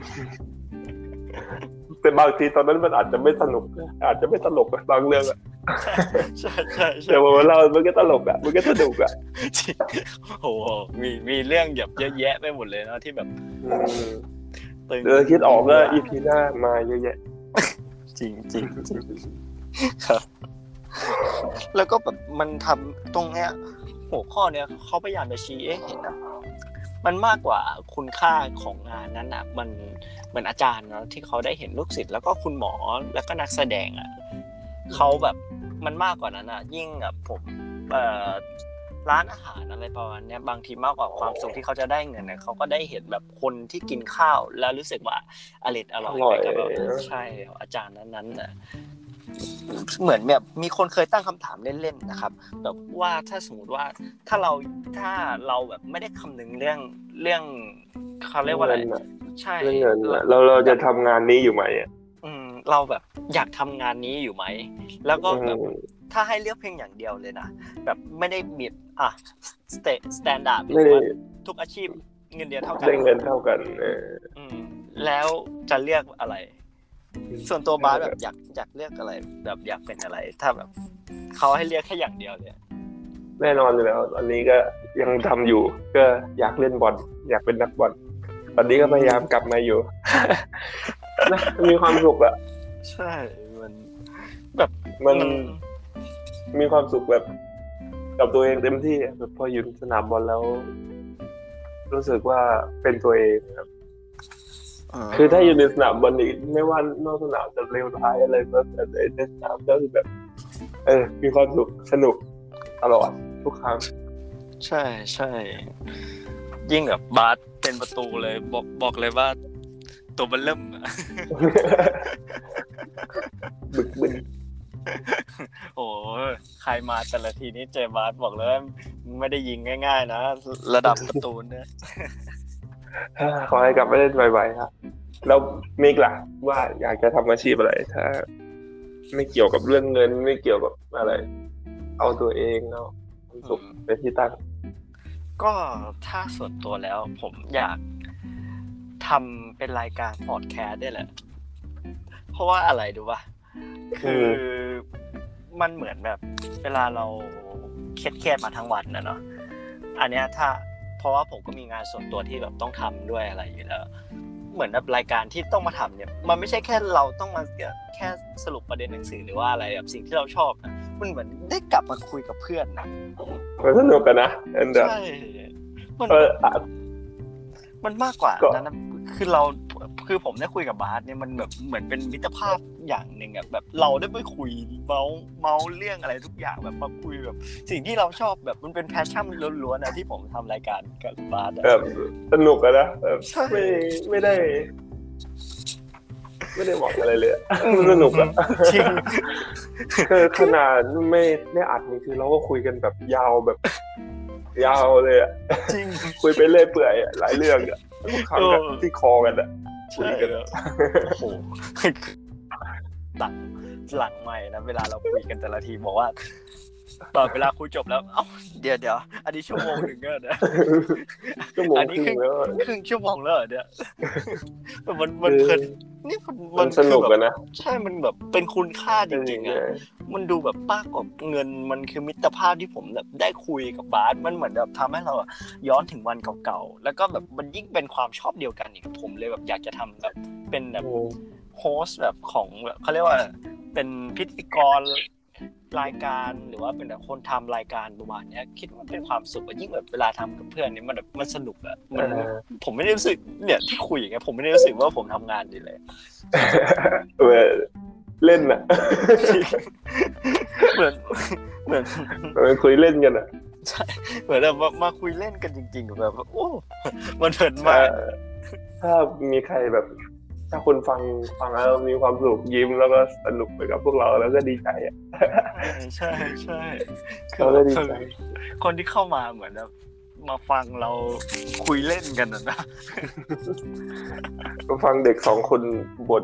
แต่บางทีตอนนั้นมันอาจจะไม่สนุกอาจจะไม่ตลกบางเรื่องอ่ะใช่ใช่ใช่แต่ว่าเรามันก็ตลกอ่ะมันก็สนุกอ่ะโอ้โหมีมีเรื่องแบบเยอะแยะไปหมดเลยนะที่แบบเออคิดออกก็อีพีหน้ามาเยอะแยะจริงจริงจริงครับแล้วก็แบบมันทำตรงเนี้ยหัวข้อเนี้ยเขาพยายามจะชี้เห็นนะมันมากกว่าคุณค่าของงานนั้นอ่ะมันเหมือนอาจารย์เนาะที่เขาได้เห็นลูกศิษย์แล้วก็คุณหมอแล้วก็นักแสดงอ่ะเขาแบบมันมากกว่านั้นอ่ะยิ่งแบบผมเอ่อร้านอาหารอะไรประมาณนี้บางทีมากกว่าความสุขที่เขาจะได้เงินเนี่ยเขาก็ได้เห็นแบบคนที่กินข้าวแล้วรู้สึกว่าอร่อยอร่อยไปกับแบบใช่อาจารย์นั้นๆน่ะเหมือนแบบมีคนเคยตั้งคำถามเล่นๆนะครับแบบว่าถ้าสมมติว่าถ้าเราถ้าเราแบบไม่ได้คำนึงเรื่องเรื่องเขาเรียกว่าอะไรใช่เรื่องเงินเราเราจะทำงานนี้อยู่ไหมอืมเราแบบอยากทำงานนี้อยู่ไหมแล้วก็แบบถ้าให้เลือกเพียงอย่างเดียวเลยนะแบบไม่ได้มีอ่ะสเตสแตนดาร์ดว่าทุกอาชีพเงินเดือนเท่ากันได้เงินเท่ากันเอออืมแล้วจะเลือกอะไรส่วนตัวบาสแบบอยากอยากเลือกอะไรแบบอยากเป็นอะไรถ้าแบบเขาให้เลือกแค่อย่างเดียวเลยแน่นอนอยู่แล้วตอนนี้ก็ยังทำอยู่ก็อยากเล่นบอลอยากเป็นนักบอลตอนนี้ก็พยายามกลับมาอยู่นะมีความสุขอะใช่มันแบบมันมีความสุขแบบกับตัวเองเต็มที่แบบพออยู่สนามบอลแล้วรู้สึกว่าเป็นตัวเองครับคือถ้าอยู่ในสนามบอลนี่ไม่ว่านอกสนามจะเลวร้ายอะไรก็แต่ในสนามก็คือแบบเออมีความสุขสนุกตลอดทุกครั้งใช่ใช่ยิ่งแบบบาสเป็นประตูเลยบอกบอกเลยว่าตัวมันเริ่มบึกบึนโอ้ใครมาแต่ละทีนี้เจอบาสบอกเลยไม่ได้ยิงง่ายๆนะระดับประตูเนี่ยขอให้กลับมาเล่นบ่อยๆครับแล้วมิกล่ะว่าอยากจะทำอาชีพอะไรถ้าไม่เกี่ยวกับเรื่องเงินไม่เกี่ยวกับอะไรเอาตัวเองเอาความสุขเป็นที่ตั้งก็ถ้าส่วนตัวแล้วผมอยากทำเป็นรายการพอดแคสต์ได้แหละเพราะว่าอะไรดูป่ะคือมันเหมือนแบบเวลาเราเครียดๆมาทั้งวันนะเนาะอันเนี้ยถ้าเพราะว่าผมก็มีงานส่วนตัวที่แบบต้องทำด้วยอะไรอยู่แล้วเหมือนแบบรายการที่ต้องมาทำเนี่ยมันไม่ใช่แค่เราต้องมาแค่สรุปประเด็นหนังสือหรือว่าอะไรแบบสิ่งที่เราชอบนะมันเหมือนได้กลับมาคุยกับเพื่อนนะมันสนุกกันนะใช่มันมันมากกว่านั้นนะคือเราคือผมได้คุยกับบาสเนี่ยมันแบบเหมือนเป็นมิตรภาพอย่างหนึ่งอ่ะแบบเราได้ไปคุยเมาเมาเรื่องอะไรทุกอย่างแบบมาคุยแบบสิ่งที่เราชอบแบบมันเป็นแพชชั่นล้วนๆนะที่ผมทำรายการกับบาสแบบสนุกอะนะไม่ไม่ได้ไม่ได้หวังอะไรเลยมันสนุกอะจริงคือขนาดไม่ได้อัดนี่คือเราก็คุยกันแบบยาวแบบยาวเลยอะจริงคุยไปเรื่อยเปื่อยหลายเรื่องอะทุกครั้งที่คอกันอะคุยกันโอ้โหหลังหลังใหม่นะเวลาเราคุยกันแต่ละทีบอกว่าตอนเวลาคุยจบแล้วเอ้าเดี๋ยวเดี๋ยวอันนี้ชั่วโมงหนึ่งแล้วนะชั่วโมงอันคนี้รึ่ครึ่งงแล้วครึ่งชั่วโมงแล้วเหรอเนี่ย มันมันคือเพลินนี่มันมัมัน นสนุกคืออะแบบนะใช่มันแบบเป็นคุณค่าจริงๆเลอ่ะยมันดูแบบมากกว่าเงินมันคือมิตรภาพที่ผมแบบได้คุยกับบาสมันเหมือนแบบทำให้เราอะย้อนถึงวันเก่าๆแล้วก็แบบมันยิ่งเป็นความชอบเดียวกันอีกผมเลยแบบอยากจะทำแบบเป็นแบบอืมโฮสต์แบบของแบบเขาเรียกว่าเป็นพิธีกรรายการหรือว่าเป็นแบบคนทำรายการประมาณเนี้ยคิดว่าเป็นความสุขอะยิ่งแบบเวลาทำกับเพื่อนเนี่ยมันแบบมันสนุกอะมันเออผมไม่ได้รู้สึกเนี่ยที่คุยอย่างเงี้ยผมไม่ได้รู้สึกว่าผมทำงานดีเลยเออเล่นอะเหมือนเหมือนมันคุยเล่นกันอะใช่เหมือนแบบมามาคุยเล่นกันจริงๆแบบโอ้มันเพลินมากถ้ามีใครแบบ ถ้าคนฟังฟังแล้วมีความสุขยิ้มแล้วก็สนุกไปกับพวกเราแล้วก็ดีใจอะใช่ใช่คืเราก็ดีใจคนที่เข้ามาเหมือนแบบมาฟังเราคุยเล่นกันนะก็ฟังเด็กสองคนบ่น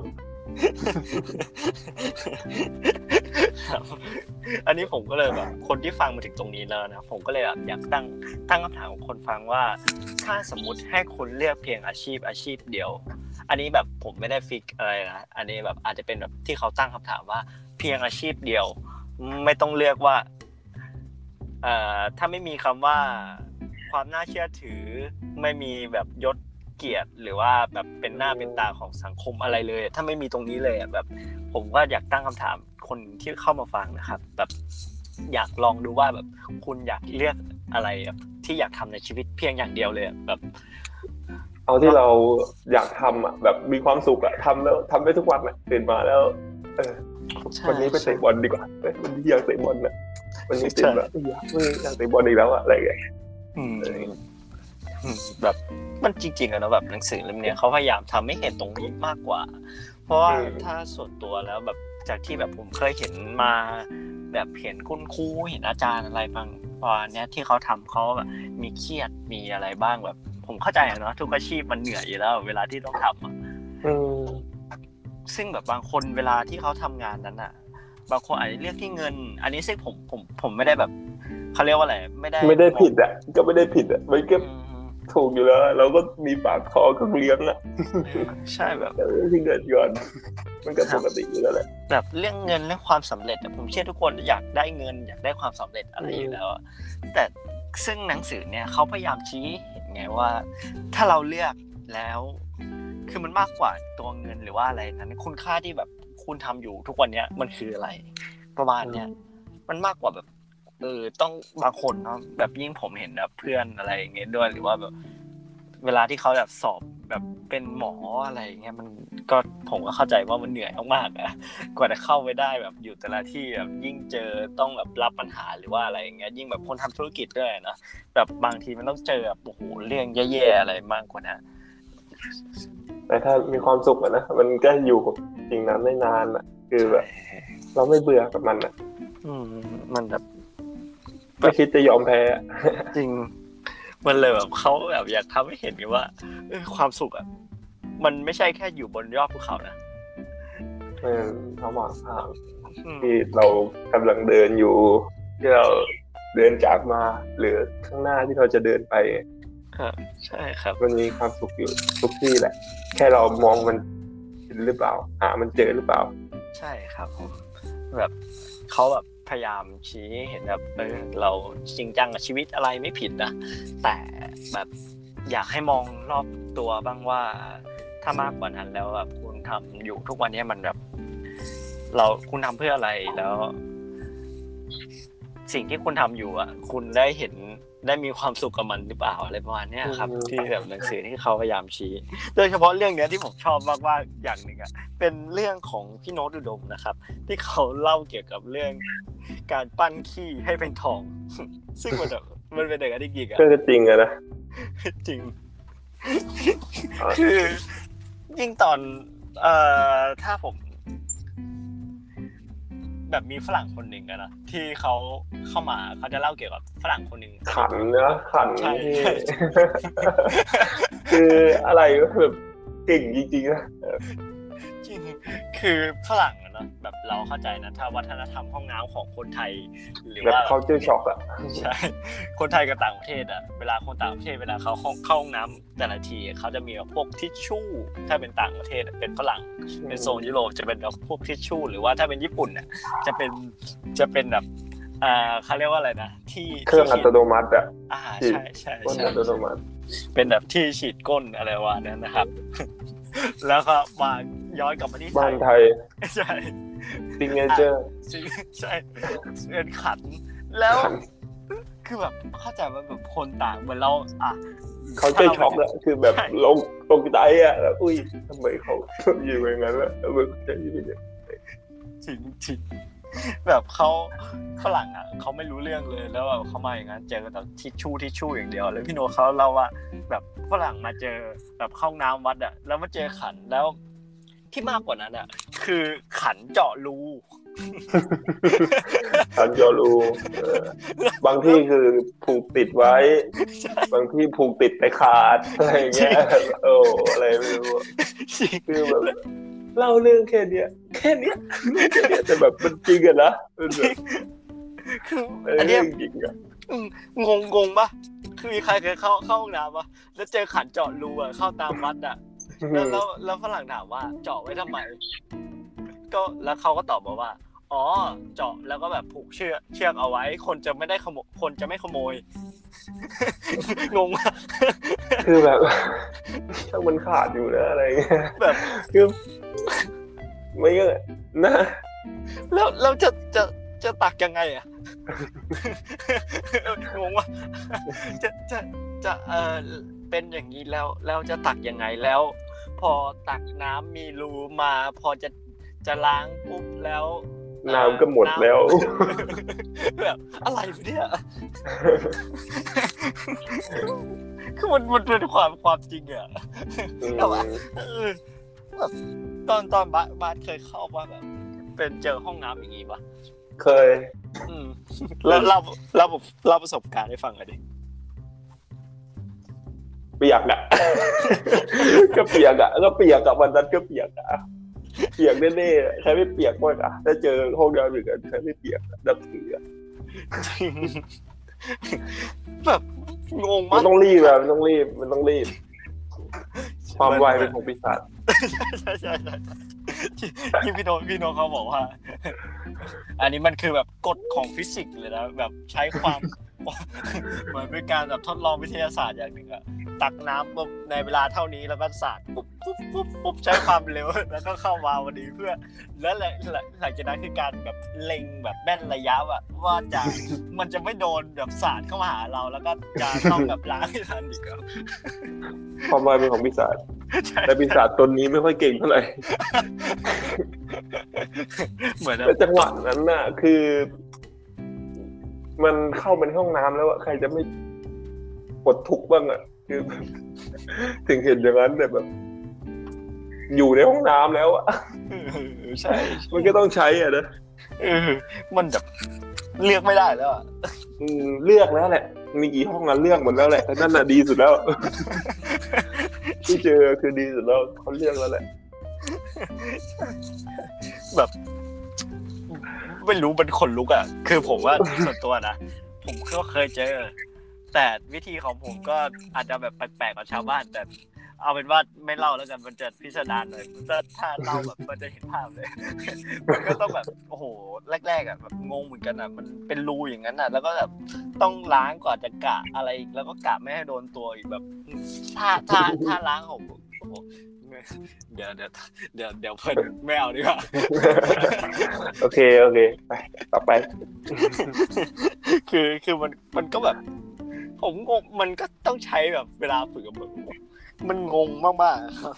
อันนี้ผมก็เลยแบบคนที่ฟังมาถึงตรงนี้แล้วนะผมก็เลยแบบอยากตั้งตั้งคำถามกับคนฟังว่าถ้าสมมุติให้คุณเลือกเพียงอาชีพอาชีพเดียวอันนี้แบบผมไม่ได้ฟิกอะไรนะอันนี้แบบอาจจะเป็นแบบที่เขาตั้งคำถามว่าเพียงอาชีพเดียวไม่ต้องเลือกว่าเอ่อถ้าไม่มีคำว่าความน่าเชื่อถือไม่มีแบบยศเกียรติหรือว่าแบบเป็นหน้าเป็นตาของสังคมอะไรเลยถ้าไม่มีตรงนี้เลยอ่ะแบบผมก็อยากตั้งคำถามคนที่เข้ามาฟังนะครับแบบอยากลองดูว่าแบบคุณอยากเลือกอะไรแบบที่อยากทำในชีวิตเพียงอย่างเดียวเลยแบบเอาที่เราอยากทำอ่ะแบบมีความสุขอ่ะทำแล้วทำได้ทุกวันอ่ะตื่นมาแล้วเออวันนี้ไปเตะบอลดีกว่าเอ้ยวันนี้อยากเตะบอลอ่ะวันนี้ตื่นแบบอยากไม่อยากเตะบอลอีกแล้วอ่ะอะไรอย่างเงี้ยอืมแบบมันจริงๆอะเนาะแบบหนังสือเล่มเนี้ยเขาพยายามทำให้เห็นตรงนี้มากกว่าเพราะว่าถ้าส่วนตัวแล้วแบบจากที่แบบผมเคยเห็นมาแบบเห็นคุณครูเห็นอาจารย์อะไรบางตอนเนี้ยที่เขาทำเขาแบบมีเครียดมีอะไรบ้างแบบผมเข้าใจอะเนาะทุกอาชีพมันเหนื่อยอยู่แล้วเวลาที่ต้องทำอะอืมซึ่งแบบบางคนเวลาที่เขาทำงานนั้นอ่ะบางคนอาจจะเลือกที่เงินอันนี้ซึ่งผมผมผมไม่ได้แบบเขาเรียกว่าอะไรไม่ได้ไม่ได้ผิดอ่ะก็ไม่ได้ผิดอ่ะมันก็อืมถูกอยู่แล้วเราก็มีปากคอก็เลี้ยงอ่ะใช่แบบแต่ที่เกิดก่อนมันก็ปกติอยู่แล้วแหละแบบเรื่องเงินเรื่องความสำเร็จอะผมเชื่อทุกคนอยากได้เงินอยากได้ความสำเร็จอะไรอยู่แล้วอะแต่ซึ่งหนังสือเนี่ยเขาพยายามชี้เห็นไงว่า ถ้าเราเลือกแล้วคือมันมากกว่าตัวเงินหรือว่าอะไรนั้นคุณค่าที่แบบคุณทำอยู่ทุกวันเนี้ยมันคืออะไรประมาณเนี้ยมันมากกว่าแบบเออต้องบางคนเนาะแบบยิ่งผมเห็นแบบเพื่อนอะไรอย่างเงี้ยด้วยหรือว่าแบบเวลาที่เขาแบบสอบแบบเป็นหมออะไรอย่างเงี้ยมันก็ผมก็เข้าใจว่ามันเหนื่อยมากๆอะกว่าจะเข้าไปได้แบบอยู่แต่ละที่แบบยิ่งเจอต้องแบบรับปัญหาหรือว่าอะไรอย่างเงี้ยยิ่งแบบคนทำธุรกิจด้วยนะแบบบางทีมันต้องเจอแบบโอ้โหเรื่องแย่ๆอะไรมากกว่านั้นแต่ถ้ามีความสุขอะนะมันก็อยู่กับสิ่งนั้นได้นานอ่ะคือแบบเราไม่เบื่อกับมันอ่ะอืมมันแบบไม่คิดจะยอมแพ้อะจริงมันเลยแบบเขาแบบอยากทำให้เห็นว่าเออความสุขอ่ะมันไม่ใช่แค่อยู่บนยอดภูเขานะเออระหว่างทางอืมที่เรากำลังเดินอยู่ที่เราเดินจากมาหรือข้างหน้าที่เราจะเดินไปครับใช่ครับมันมีความสุขอยู่ทุกที่แหละ แค่เรามองมันเห็นหรือเปล่าหามันเจอหรือเปล่าใช่ครับผมแบบเขาแบบพยายามชี้ให้เห็นแบบเออเราจริงจังกับชีวิตอะไรไม่ผิดนะแต่แบบอยากให้มองรอบตัวบ้างว่าถ้ามากกว่านั้นแล้วแบบคุณทำอยู่ทุกวันนี้มันแบบเราคุณทำเพื่ออะไรแล้ว สิ่งที่คุณทำอยู่อ่ะคุณได้เห็นได้มีความสุขกับมันหรือเปล่าอะไรประมาณนี้ครับที่แบบหนังสือที่เขาพยายามชี้โดยเฉพาะเรื่องเนี้ยที่ผมชอบมากๆอย่างหนึ่งอ่ะเป็นเรื่องของพี่โน้ตอุดมนะครับที่เขาเล่าเกี่ยวกับเรื่องการปั้นขี้ให้เป็นทอง ซึ่งมันแบบมันเป็นเด็กอดีตกิกอ่ะก็จริงอะนะจริง คือยิ่งตอนเอ่อถ้าผมแบบมีฝรั่งคนหนึ่งอะนะที่เขาเข้ามาเขาจะเล่าเกี่ยวกับฝรั่งคนหนึ่งขันนะขันใช่ที่ใช่คืออะไรก็แบบเก่งจริงๆนะจริงคือฝรั่งอะเนาะแบบแบบเราเข้าใจนะถ้าวัฒนธรรมห้องน้ำของคนไทยหรือแบบว่า culture shock อ่ะใช่คนไทยกับต่างประเทศอ่ะเวลาคนต่างประเทศเวลาเขาเข้าเข้าห้องน้ำแต่ละทีเขาจะมีแบบพวกทิชชู่ถ้าเป็นต่างประเทศเป็นฝรั่งเป็นโซนยุโรปจะเป็นแบบพวกทิชชู่หรือว่าถ้าเป็นญี่ปุ่นเนี่ยจะเป็นจะเป็นแบบอ่าเขาเรียกว่าอะไรนะที่เครื่องอัตโนมัติอ่ะอ่าใช่ใช่เครื่องใช่อัตโนมัติเป็นแบบที่ฉีดก้นอะไรวะนั้นนะครับ แล้วก็มาย้อนกลับมาที่ไทบ้านยไทยใช่ signature ใช่เป็นขันแล้วขันคือแบบเข้าใจว่าแบบคนต่างเหมือนเราอ่ะ culture shock อ่ะคือแบบใช่ลงตกใจอ่ะแล้วอุ้ยทำไมเขาอยู่อย่างนั้นล่ะทำไมเขาจะอยู่อย่างนั้นจริงจริงแบบเขาฝรั่งอ่ะเขาไม่รู้เรื่องเลยแล้วแบบเขามาอย่างนั้นเจอแต่ทิชชู่ทิชชู่อย่างเดียวเลยพี่โนเขาเล่าว่าแบบฝรั่งมาเจอแบบเข้าน้ำวัดอ่ะแล้วมาเจอขันแล้วที่มากกว่านั้นอ่ะคือขันเจาะรูขันโยรูเออบางที่คือผูกติดไว้ บางที่ผูกติดไปขาดอะไรอย่างเงี้ยโอ้อะไรไม่รู้อะคือแบบเล่าเรื่องแค่เนี้ยแค่เนี้ยแค่เนี้ยแต่แบบมันจริงอะนะมันแบบคือเอออันเนี้ยจริงอะอืมงงงงปะคือมีใครเคยเข้าเข้าห้องน้ำปะแล้วเจอขันเจาะรูอ่ะเข้าตามวัดอ่ะแล้วแล้วแล้วฝรั่งถามว่าเจาะไว้ทำไมก็แล้วเขาก็ตอบมาว่าอ๋อเจาะแล้วก็แบบผูกเชือกเชือกเอาไว้คนจะไม่ได้ขโมยคนจะไม่ขโมย งงปะคือแบบถ้ามันขาดอยู่นะอะไรเงี้ยแบบคือไม่ก็นะแล้วเราจะจะจะตักยังไงอ่ะ งงว่าจะจะจะเออเป็นอย่างนี้แล้วแล้วจะตักยังไงแล้ว พอตักน้ำมีรูมาพอจะจะล้างปุ๊บแล้วน้ำก็หมดแล้วแบบอะไรเนี่ย คือมันมันเป็นความความจริงอะแต่ว่าเออแบบตอนตอนบ้านบ้านเคยเข้าว่าแบบเป็นเจอห้องน้ำอย่างงี้ปะเคยอืมแล้วเราเราเราประสบการณ์ให้ฟังหน่อยดิเปียกอ่ะ ก็เปียกอ่ะก็เปียกกับวันนั้นก็เปียกอ่ะเปียกแน่ๆใครไม่เปียกบ้างอ่ะถ้าเจอห้องน้ำอย่างนั้นใครไม่เปียกนับถืออ่ะแบบงงมัมาน กต้องรีบอะมันต้องรีบมันต้องรีบความไวเป็นของปีศาจใช่ใช่ใช่ที่พี่โนพี่โนเขาบอกว่า อันนี้มันคือแบบกฎของฟิสิกส์เลยนะแบบใช้ความ เหมือนเป็นการแบบทดลองวิทยาศาสตร์อย่างหนึ่งอะตักน้ำปุ๊บในเวลาเท่านี้แล้วก็สาดปุ๊บปุ๊บปุ๊บปุ๊บใช้ความเร็วแล้วก็เข้ามาวันนี้เพื่อแล้วหลังหลังจากนั้นคือการแบบเล็งแบบแม่นระยะอะว่าจะมันจะไม่โดนแบบสาดเข้ามาหาเราแล้วก็จะต้องแบบล้างให้ทันอีกครับความไวเป็นของปีศาจแต่ปีศาจตนนี้ไม่ค่อยเก่งเท่าไหร่เหมือนแต่จังหวะนั้นน่ะคือ มันเข้าไปในห้องน้ำแล้วอะใครจะไม่ปวดทุกข์บ้างอะคือ ถึงเห็นอย่างนั้นแต่แบบ อยู่ในห้องน้ำแล้วอะใช่มันก็ต้องใช้อ่ะนะเออมันแบบเลือกไม่ได้แล้วอ่ะอืมเลือกแล้วแหละมีกี่ห้องนั้นเลือกหมดแล้วแหละนั่นน่ะดีสุดแล้ว ที่เจอคือดีสุดแล้วเขาเลือกแล้วแหละแบบไม่รู้มันขนลุกอ่ะคือผมว่าส่วนตัวนะผมก็เคยเจอแต่วิธีของผมก็อาจจะแบบแปลกๆกว่าชาวบ้านแต่เอาเป็นว่าไม่เล่าแล้วกันมันจะพิสดารเลยถ้าถ้าเล่าแบบมันจะเห็นภาพเลย มันก็ต้องแบบโอ้โหแรกๆอ่ะแบบงงเหมือนกันอ่ะมันเป็นรูอย่างนั้นอ่ะแล้วก็แบบต้องล้างก่อนจะกะอะไรอีกแล้วก็กะไม่ให้โดนตัวอีกแบบถ้าถ้าถ้าล้างของผมโอ้โหเดี๋ยวเดี๋ยวเดี๋ยวเดี๋ยวเพิ่นไม่เอาดีกว่าโอเคโอเคไปต่อไปคือคือมันมันก็แบบผมงงมันก็ต้องใช้แบบเวลาฝึกกับผมมันงงมากๆครับ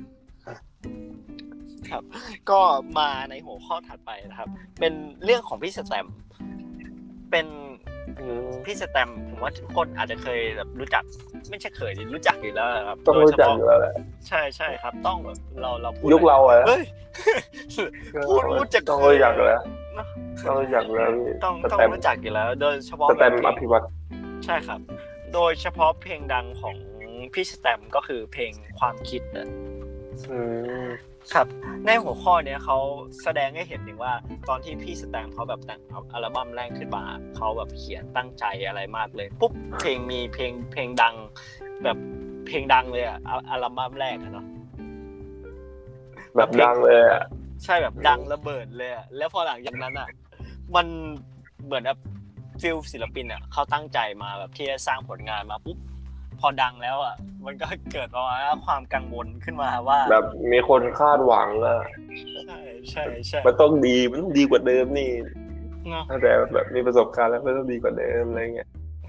ครับก็มาในหัวข้อถัดไปนะครับเป็นเรื่องของพี่สแตมป์เป็นพี่สแตมป์ผมว่าทุกคนอาจจะเคยแบบรู้จักไม่ใช่เคยรู้จักอยู่แล้วครับต้องรู้จักอยู่แล้วแหละใช่ใช่ครับต้องแบบเราเราพูดยุคเราอะเฮ้ยพูดรู้จักต้องรู้จักอยู่แล้วต้องรู้จักอยู่แล้วพี่ต้องสต้องแตมป์รู้จักอยู่แล้วโดยเฉพาะสแตมป์อภิวัตรใช่ครับโดยเฉพาะเพลงดังของพี่สแตมป์ก็คือเพลงความคิดนะอืมครับในหัวข้อเนี้ยเขาแสดงให้เห็นถึงว่าตอนที่พี่สแตมเขาแบบแต่งอัลบั้มแรกขึ้นมาเขาแบบเขียนตั้งใจอะไรมากเลยปุ๊บเพลงมีเพลงเพลงดังแบบเพลงดังเลยอ่ะอัลบั้มแรกอะเนาะแบบดังเลยอ่ะใช่แบบดังระเบิดเลยอ่ะแล้วพอหลังจากนั้นอ่ะมันเหมือนแบบฟิลศิลปินอ่ะเขาตั้งใจมาแบบที่จะสร้างผลงานมาปุ๊บพอดังแล้วอ่ะมันก็เกิดมาความกังวลขึ้นมาว่าแบบมีคนคาดหวังอ่ะใช่ใช่ใช่มันต้องดีมันต้องดีกว่าเดิมนี่เนาะแต่แบบมีประสบการณ์แล้วมันต้องดีกว่าเดิมอะไรเงี้ย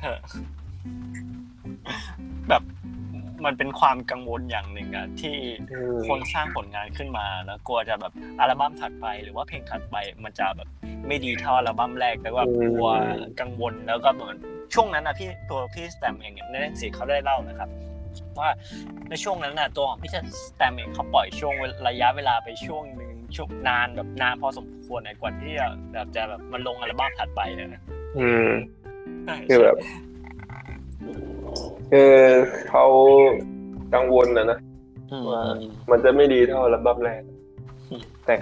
แบบมันเป็นความกังวลอย่างหนึ่งอะที่คนสร้างผลงานขึ้นมาแล้วกลัวจะแบบอัลบั้มถัดไปหรือว่าเพลงถัดไปมันจะแบบไม่ดีเท่าอัลบั้มแรกแต่ว่ากลัวกังวลแล้วก็เหมือนช่วงนั้นนะพี่ตัวพี่สแตมเองในหนังสือเขาได้เล่านะครับว่าในช่วงนั้นน่ะตัวของพี่สแตมเองเขาปล่อยช่วงระยะเวลาไปช่วงนึงช่วงนานแบบนานพอสมควรในกว่าที่จะแบบจะแบบมันลงอัลบั้มถัดไปเนี่ยอืมคือแบบคือเขากังวลนะนะว่ามันจะไม่ดีเท่าอัลบั้มแรกแต่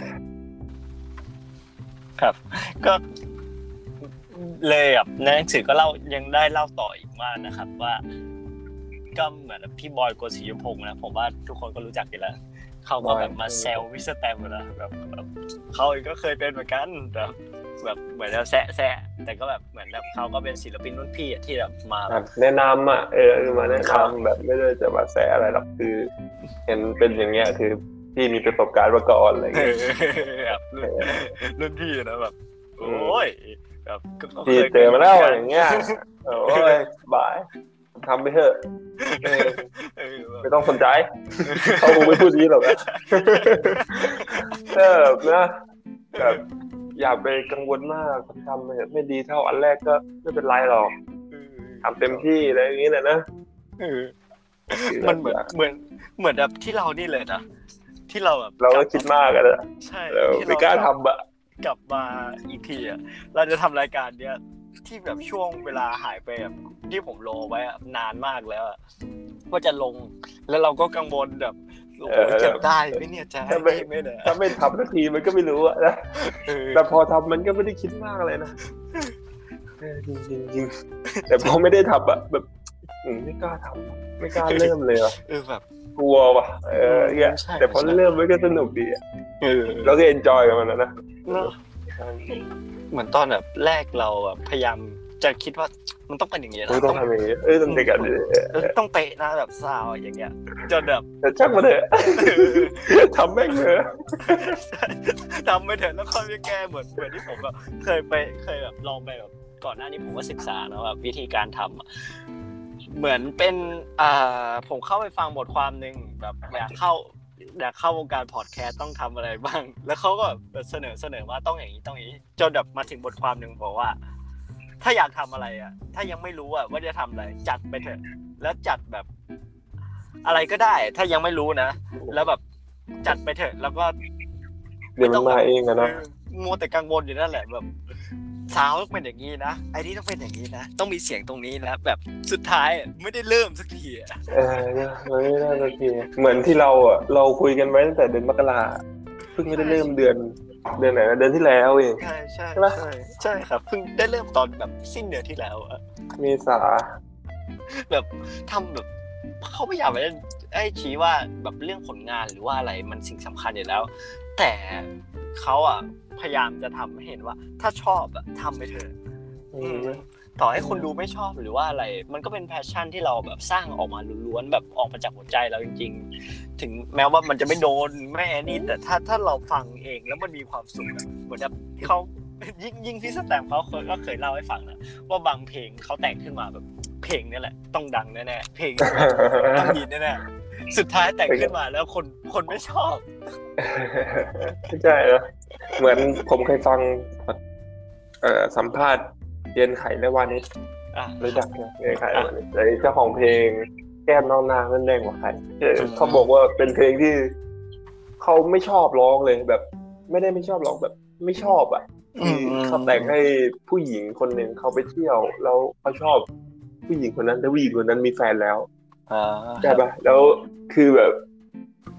ครับก็เลยแบบในหนังสือก็เล่ายังได้เล่าต่ออีกมากนะครับว่าก็เหมือนพี่บอยโกศิยพงษ์นะผมว่าทุกคนก็รู้จักอยู่แล้วเขาก็แบบมาแซววิสแตมนะแบบแบบเขาเองก็เคยเป็นเหมือนกันแบบแบบเหมือนจะแซะแซะแต่ก็แบบเหมือนแบบเขาก็เป็นศิลปินรุ่นพี่ที่แบบมาแนะนำอ่ะเออมาแนะนำแบบไม่ได้จะมาแซะอะไรหรอกคือเห็นเป็นอย่างเงี้ยคือพี่มีประสบการณ์มาก่อนอะไรเงี้ยแบบรุ่นพี่นะแบบโอ้ยแบบพี่เจอมาแล้วอย่างเงี้ยโอ้ยบายทำไปเถอะไม่ต้องสนใจเขาคงไม่พูดนี้หรอกนะเออนะแบบอย่าไปกังวลมากทำไม่ดีเท่าอันแรกก็ไม่เป็นไรหรอกทำเต็มที่อะไรอย่างนี้แหละนะมันเหมือนเหมือนเหมือนแบบที่เรานี่เลยนะที่เราแบบเราก็คิดมากอะนะใช่ที่ไม่กล้าทำอะกลับมาอีกทีอะเราจะทำรายการเนี้ยที่แบบช่วงเวลาหายไปแบบที่ผมรอไว้นานมากแล้วว่าจะลงแล้วเราก็กังวลแบบโอ้ยจะได้ไหมเนี่ยจะได้ไหมเนี่ยถ้าไม่ทำสักทีมันก็ไม่รู้อะนะแต่พอทำมันก็ไม่ได้คิดมากเลยนะจริงจริงจริงแต่พอไม่ได้ทำอะแบบไม่กล้าทำไม่กล้าเริ่มเลยอะเออแบบกลัวว่ะเออเนี่ยแต่พอเริ่มมันก็สนุกดีอะแล้วก็เอนจอยกับมันนะเหมือนตอนแบบแรกเราแบบพยายามจะคิดว่ามันต้องเป็นอย่างเงี้ยนะต้องทำอย่างเงี้ยเออต้องเด็กกันต้องเป๊ะนะแบบซาวอย่างเงี้ยจนแบบแต่ช่างมาเถอะทำแม่งเถอะทำไม่เถอะแล้วค่อยไปแก้เหมือนเหมือนที่ผมแบบเคยไปเคยแบบลองไปแบบก่อนหน้านี้ผมก็ศึกษานะว่าวิธีการทำเหมือนเป็นอ่าผมเข้าไปฟังบทความนึงแบบอยากเข้าอยากเข้าวงการพอดแคสต์ต้องทำอะไรบ้างแล้วเขาก็เสนอเสนอว่าต้องอย่างนี้ต้องอย่างนี้จนแบบมาถึงบทความนึงบอกว่าถ้าอยากทำอะไรอ่ะถ้ายังไม่รู้อ่ะว่าจะทำอะไรจัดไปเถอะแล้วจัดแบบอะไรก็ได้ถ้ายังไม่รู้นะแล้วแบบจัดไปเถอะแล้วก็เดี๋ยวมันมาเองอะนะมัวแต่กังวลอยู่นั่นแหละแบบสาวต้องเป็นอย่างนี้นะไอ้นี่ต้องเป็นอย่างนี้นะต้องมีเสียงตรงนี้นะแบบสุดท้ายไม่ได้เริ่มสักทีอ่ะเออไม่ได้สักทีเหมือนที่เราอ่ะเราคุยกันไว้ตั้งแต่เดือนมกราเพิ่งไม่ได้เริ่มเดือนเดือนไหนนะเดือนที่แล้วเองใช่ใช่ใช่ใช่ครับเพิ่งได้เริ่มตอนแบบสิ้นเดือนที่แล้วอะเมษาแบบทำแบบเขาไม่อยากไปไอ้ชี้ว่าแบบเรื่องผลงานหรือว่าอะไรมันสิ่งสำคัญอยู่แล้วแต่เขาอ่ะพยายามจะทำให้เห็นว่าถ้าชอบอะทำไปเถอะต่อให้คนดูไม่ชอบหรือว่าอะไรมันก็เป็นแพชชั่นที่เราแบบสร้างออกมาล้วนๆแบบออกมาจากหัวใจเราจริงๆถึงแม้ว่ามันจะไม่โดนแม่นี่แต่ถ้าถ้าเราฟังเองแล้วมันมีความสุขเหมือนแบบเขายิ่งยิ่งพี่สแตมเขาก็เคยเล่าให้ฟังนะว่าบางเพลงเขาแต่งขึ้นมาแบบเพลงนี่แหละต้องดังแน่ๆเพลงต้องดีแน่ๆสุดท้ายแต่งขึ้นมาแล้วคนคนไม่ชอบไม่ใช่เหรอเหมือนผมเคยฟังเอ่อสัมภาษณ์เย็นไข่และวานิชรู้จักไหมเย็นไข่และวานิชไอ้เจ้าของเพลงแก้มน้องนางนั่นแรงกว่าใครเขาบอกว่าเป็นเพลงที่เขาไม่ชอบร้องเลยแบบไม่ได้ไม่ชอบร้องแบบไม่ชอบอ่ะที่เขาแต่งให้ผู้หญิงคนหนึ่งเขาไปเที่ยวแล้วเขาชอบผู้หญิงคนนั้นแต่ผู้หญิงคนนั้นมีแฟนแล้วใช่ป่ะแล้วคือแบบ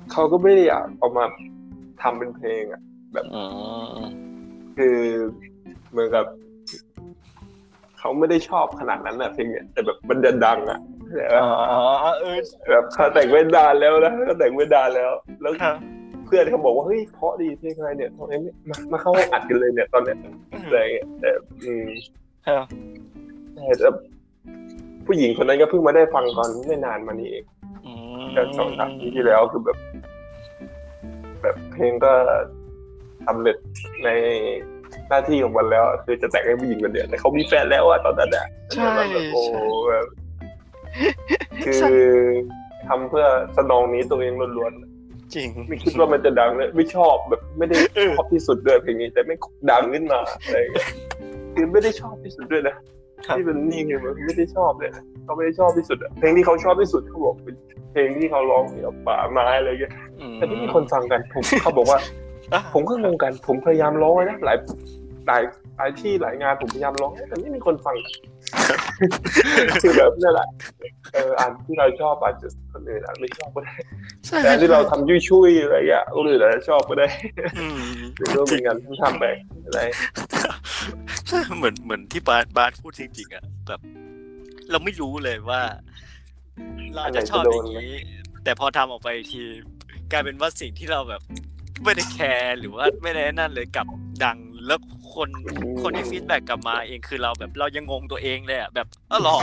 เขาก็ไม่ได้อยากเอามาทำเป็นเพลงอ่ะแบบคือเหมือนกับเขาไม่ได้ชอบขนาดนั้นอ่ะเพลงเนี้ยแต่แบบมันจะดังอ่ะอ๋อเออแบบเขาแต่งไว้นานแล้วนะเขาแต่งไว้นานแล้วแล้วเพื่อนเขาบอกว่าเฮ้ยเพราะดีเพลงอะไรเนี่ยทำไมไม่มามาเข้าห้องอัดกันเลยเนี่ยตอนเนี้ยอะไรเงี้ยแต่อืมแต่ผู้หญิงคนนั้นก็เพิ่งมาได้ฟังตอนไม่นานมานี้เองแต่สองสามปีที่แล้วคือแบบแบบเพลงก็สำเร็จในหน้าที่ของมันแล้วคือจะแต่งให้ผู้หญิงคนเดียวแต่เขามีแฟนแล้วอะตอนนั้นอะใช่โอ้แบบคือทำเพื่อสนองนี้ตัวเองล้วนๆจริงไม่คิดว่ามันจะดังเลยไม่ชอบแบบไม่ได้ชอบที่สุดด้วยเพลงนี้แต่ไม่ดังขึ้นมาอะไรคือไม่ได้ชอบที่สุดด้วยนะที่เป็นนี่คือมันไม่ได้ชอบเลยเขาไม่ได้ชอบที่สุดอะเพลงที่เขาชอบที่สุดเขาบอกเป็นเพลงที่เขาร้องเกี่ยวกับป่าไม้อะไรอย่างเงี้ยแต่ไม่มีคนฟังกันผมเขาบอกว่าผมก็งงกันผมพยายามร้องไว้นะหลายหลายหลายที่หลายงานผมพยายามร้องแต่ไม่มีคนฟังคือแบบนั่นแหละเอออันที่เราชอบอาจจะคนอื่นอาจไม่ชอบก็ได้แต่ที่เราทำยุ่ยชุยอะไรอย่างเงี้ยคนอื่นอาจจะชอบก็ได้หรือว่าเป็นงานที่ทำไปอะไรเหมือนเหมือนที่บาสบาสพูดจริงๆอ่ะแบบเราไม่รู้เลยว่าเราจะชอบอย่างนี้แต่พอทำออกไปทีกลายเป็นว่าสิ่งที่เราแบบไม่ได้แคร์หรือว่าไม่ได้นั่นเลยกับดังแล้วคนคนที่ฟีดแบ็กกลับมาเองคือเราแบบเรายังงงตัวเองเลยอ่ะแบบอ๋อหรอ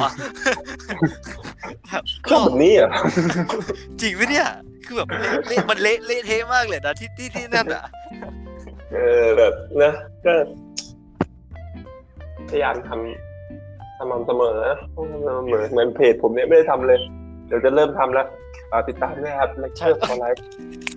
แบบชอบแบบนี้อ่ะจริงไหมเนี่ยคือแบบเละมันเละเละเทะมากเลยนะที่ที่ที่นั่นอ่ะเออแบบนะก็พยายามทำสม่ำเสมอเหมือนเหมือนเพจผมเนี่ยไม่ได้ทำเลยเดี๋ยวจะเริ่มทำแล้วติดตามด้วยครับเลคเชอร์ฟอร์ไลฟ์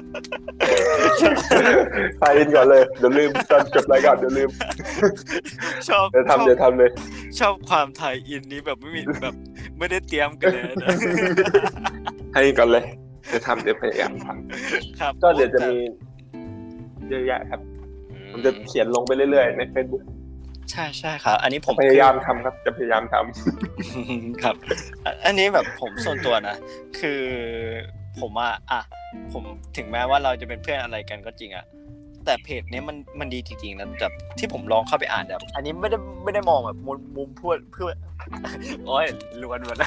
ไปอินก่อนเลยเดี๋ยวลืมตอนจบรายการเดี๋ยวลืมชอบเดี๋ยวทำเดี๋ยวทำเลยชอบความไทยอินนี้แบบไม่มีแบบไม่ได้เตรียมกันเลยนะให้ก่อนเลยเดี๋ยวทำเดี๋ยวพยายามทำก็เดี๋ยวจะมีเยอะแยะครับผมจะเขียนลงไปเรื่อยๆใน Facebook ใช่ใช่ครับอันนี้ผมพยายามทำครับจะพยายามทำครับอันนี้แบบผมส่วนตัวนะคือผมว่าอ่ะผมถึงแม้ว่าเราจะเป็นเพื่อนอะไรกันก็จริงอะแต่เพจนี้มันมันดีจริงๆนะแบบที่ผมลองเข้าไปอ่านแบบอันนี้ไม่ได้ไม่ได้มองแบบมุมมุมพูดเพื่อโอ้ยล้วนหมดแล้ว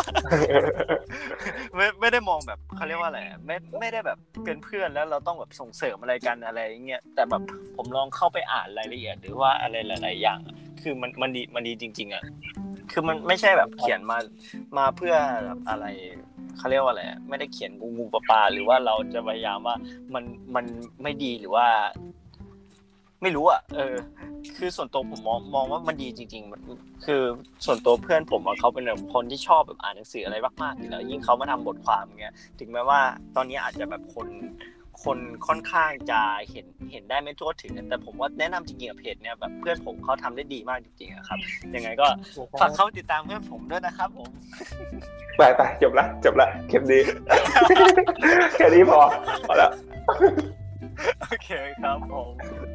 ไม่ไม่ได้มองแบบเขาเรียกว่าอะไรไม่ไม่ได้แบบเป็นเพื่อนแล้วเราต้องแบบส่งเสริมอะไรกันอะไรอย่างเงี้ยแต่แบบผมลองเข้าไปอ่านรายละเอียดหรือว่าอะไรหลายๆอย่างคือมันมันดีมันดีจริงๆอ่ะคือมันไม่ใช่แบบเขียนมามาเพื่อแบบอะไรเขาเรียกว่าอะไรไม่ได้เขียนงูงูปลาปลาหรือว่าเราจะพยายามว่ามันมันไม่ดีหรือว่าไม่รู้อ่ะเออคือส่วนตัวผมมองมองว่ามันดีจริงๆคือส่วนตัวเพื่อนผมเขาเป็นแบบคนที่ชอบแบบอ่านหนังสืออะไรมากๆอยู่แล้วยิ่งเขามาทำบทความเงี้ยถึงแม้ว่าตอนนี้อาจจะแบบคนคนค่อนข้างจะเห็นเห็นได้ไม่ทั่วถึงแต่ผมว่าแนะนำจริงๆกับเพจเนี่ยแบบเพื่อนผมเขาทำได้ดีมากจริงๆครับยังไงก็ฝากเข้าติดตามเพื่อนผมด้วยนะครับผมไปไปจบละจบละเข็มดีแค่นี้พอพอแล้วโอเคครับผม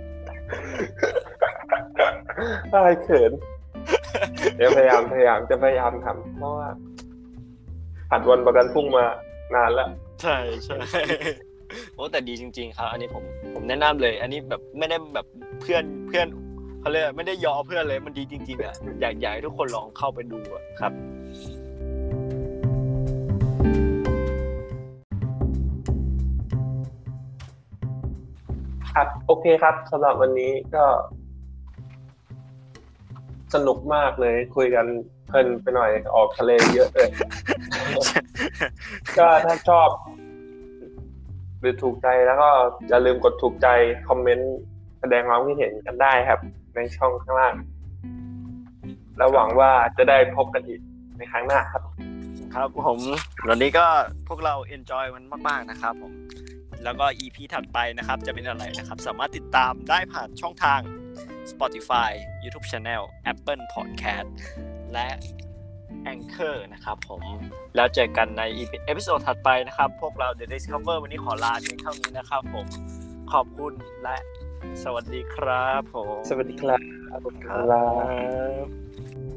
ไอ้เขินเดี๋ยวพยายามพยายามจะพยายามทำเพราะว่าผ่านวันประกันพรุ่งมานานแล้วใช่ใช่โอ้แต่ดีจริงๆครับอันนี้ผมผมแนะนำเลยอันนี้แบบไม่ได้แบบเพื่อนเพื่อนเขาเลยไม่ได้ยอเพื่อนเลยมันดีจริงๆอ่ะอยากอยากให้ทุกคนลองเข้าไปดูอ่ะครับครับโอเคครับสำหรับวันนี้ก็สนุกมากเลยคุยกันเพลินไปหน่อยออกทะเลเยอะเลย ก็ถ้าชอบหรือถูกใจแล้วก็อย่าลืมกดถูกใจคอมเมนต์แสดงความคิดเห็นกันได้ครับในช่องข้างล่างแล้วหวังว่าจะได้พบกันอีกในครั้งหน้าครับครับผมวันนี้ก็พวกเราเอนจอยมันมากๆนะครับผมแล้วก็ อี พี ถัดไปนะครับจะเป็นอะไรนะครับสามารถติดตามได้ผ่านช่องทาง Spotify YouTube Channel Apple Podcast และ Anchor นะครับผมแล้วเจอกันในเอพิโซดถัดไปนะครับพวกเรา The Discover วันนี้ขอลาเพียงเท่านี้นะครับผมขอบคุณและสวัสดีครับผมสวัสดีครับขอบคุณครับ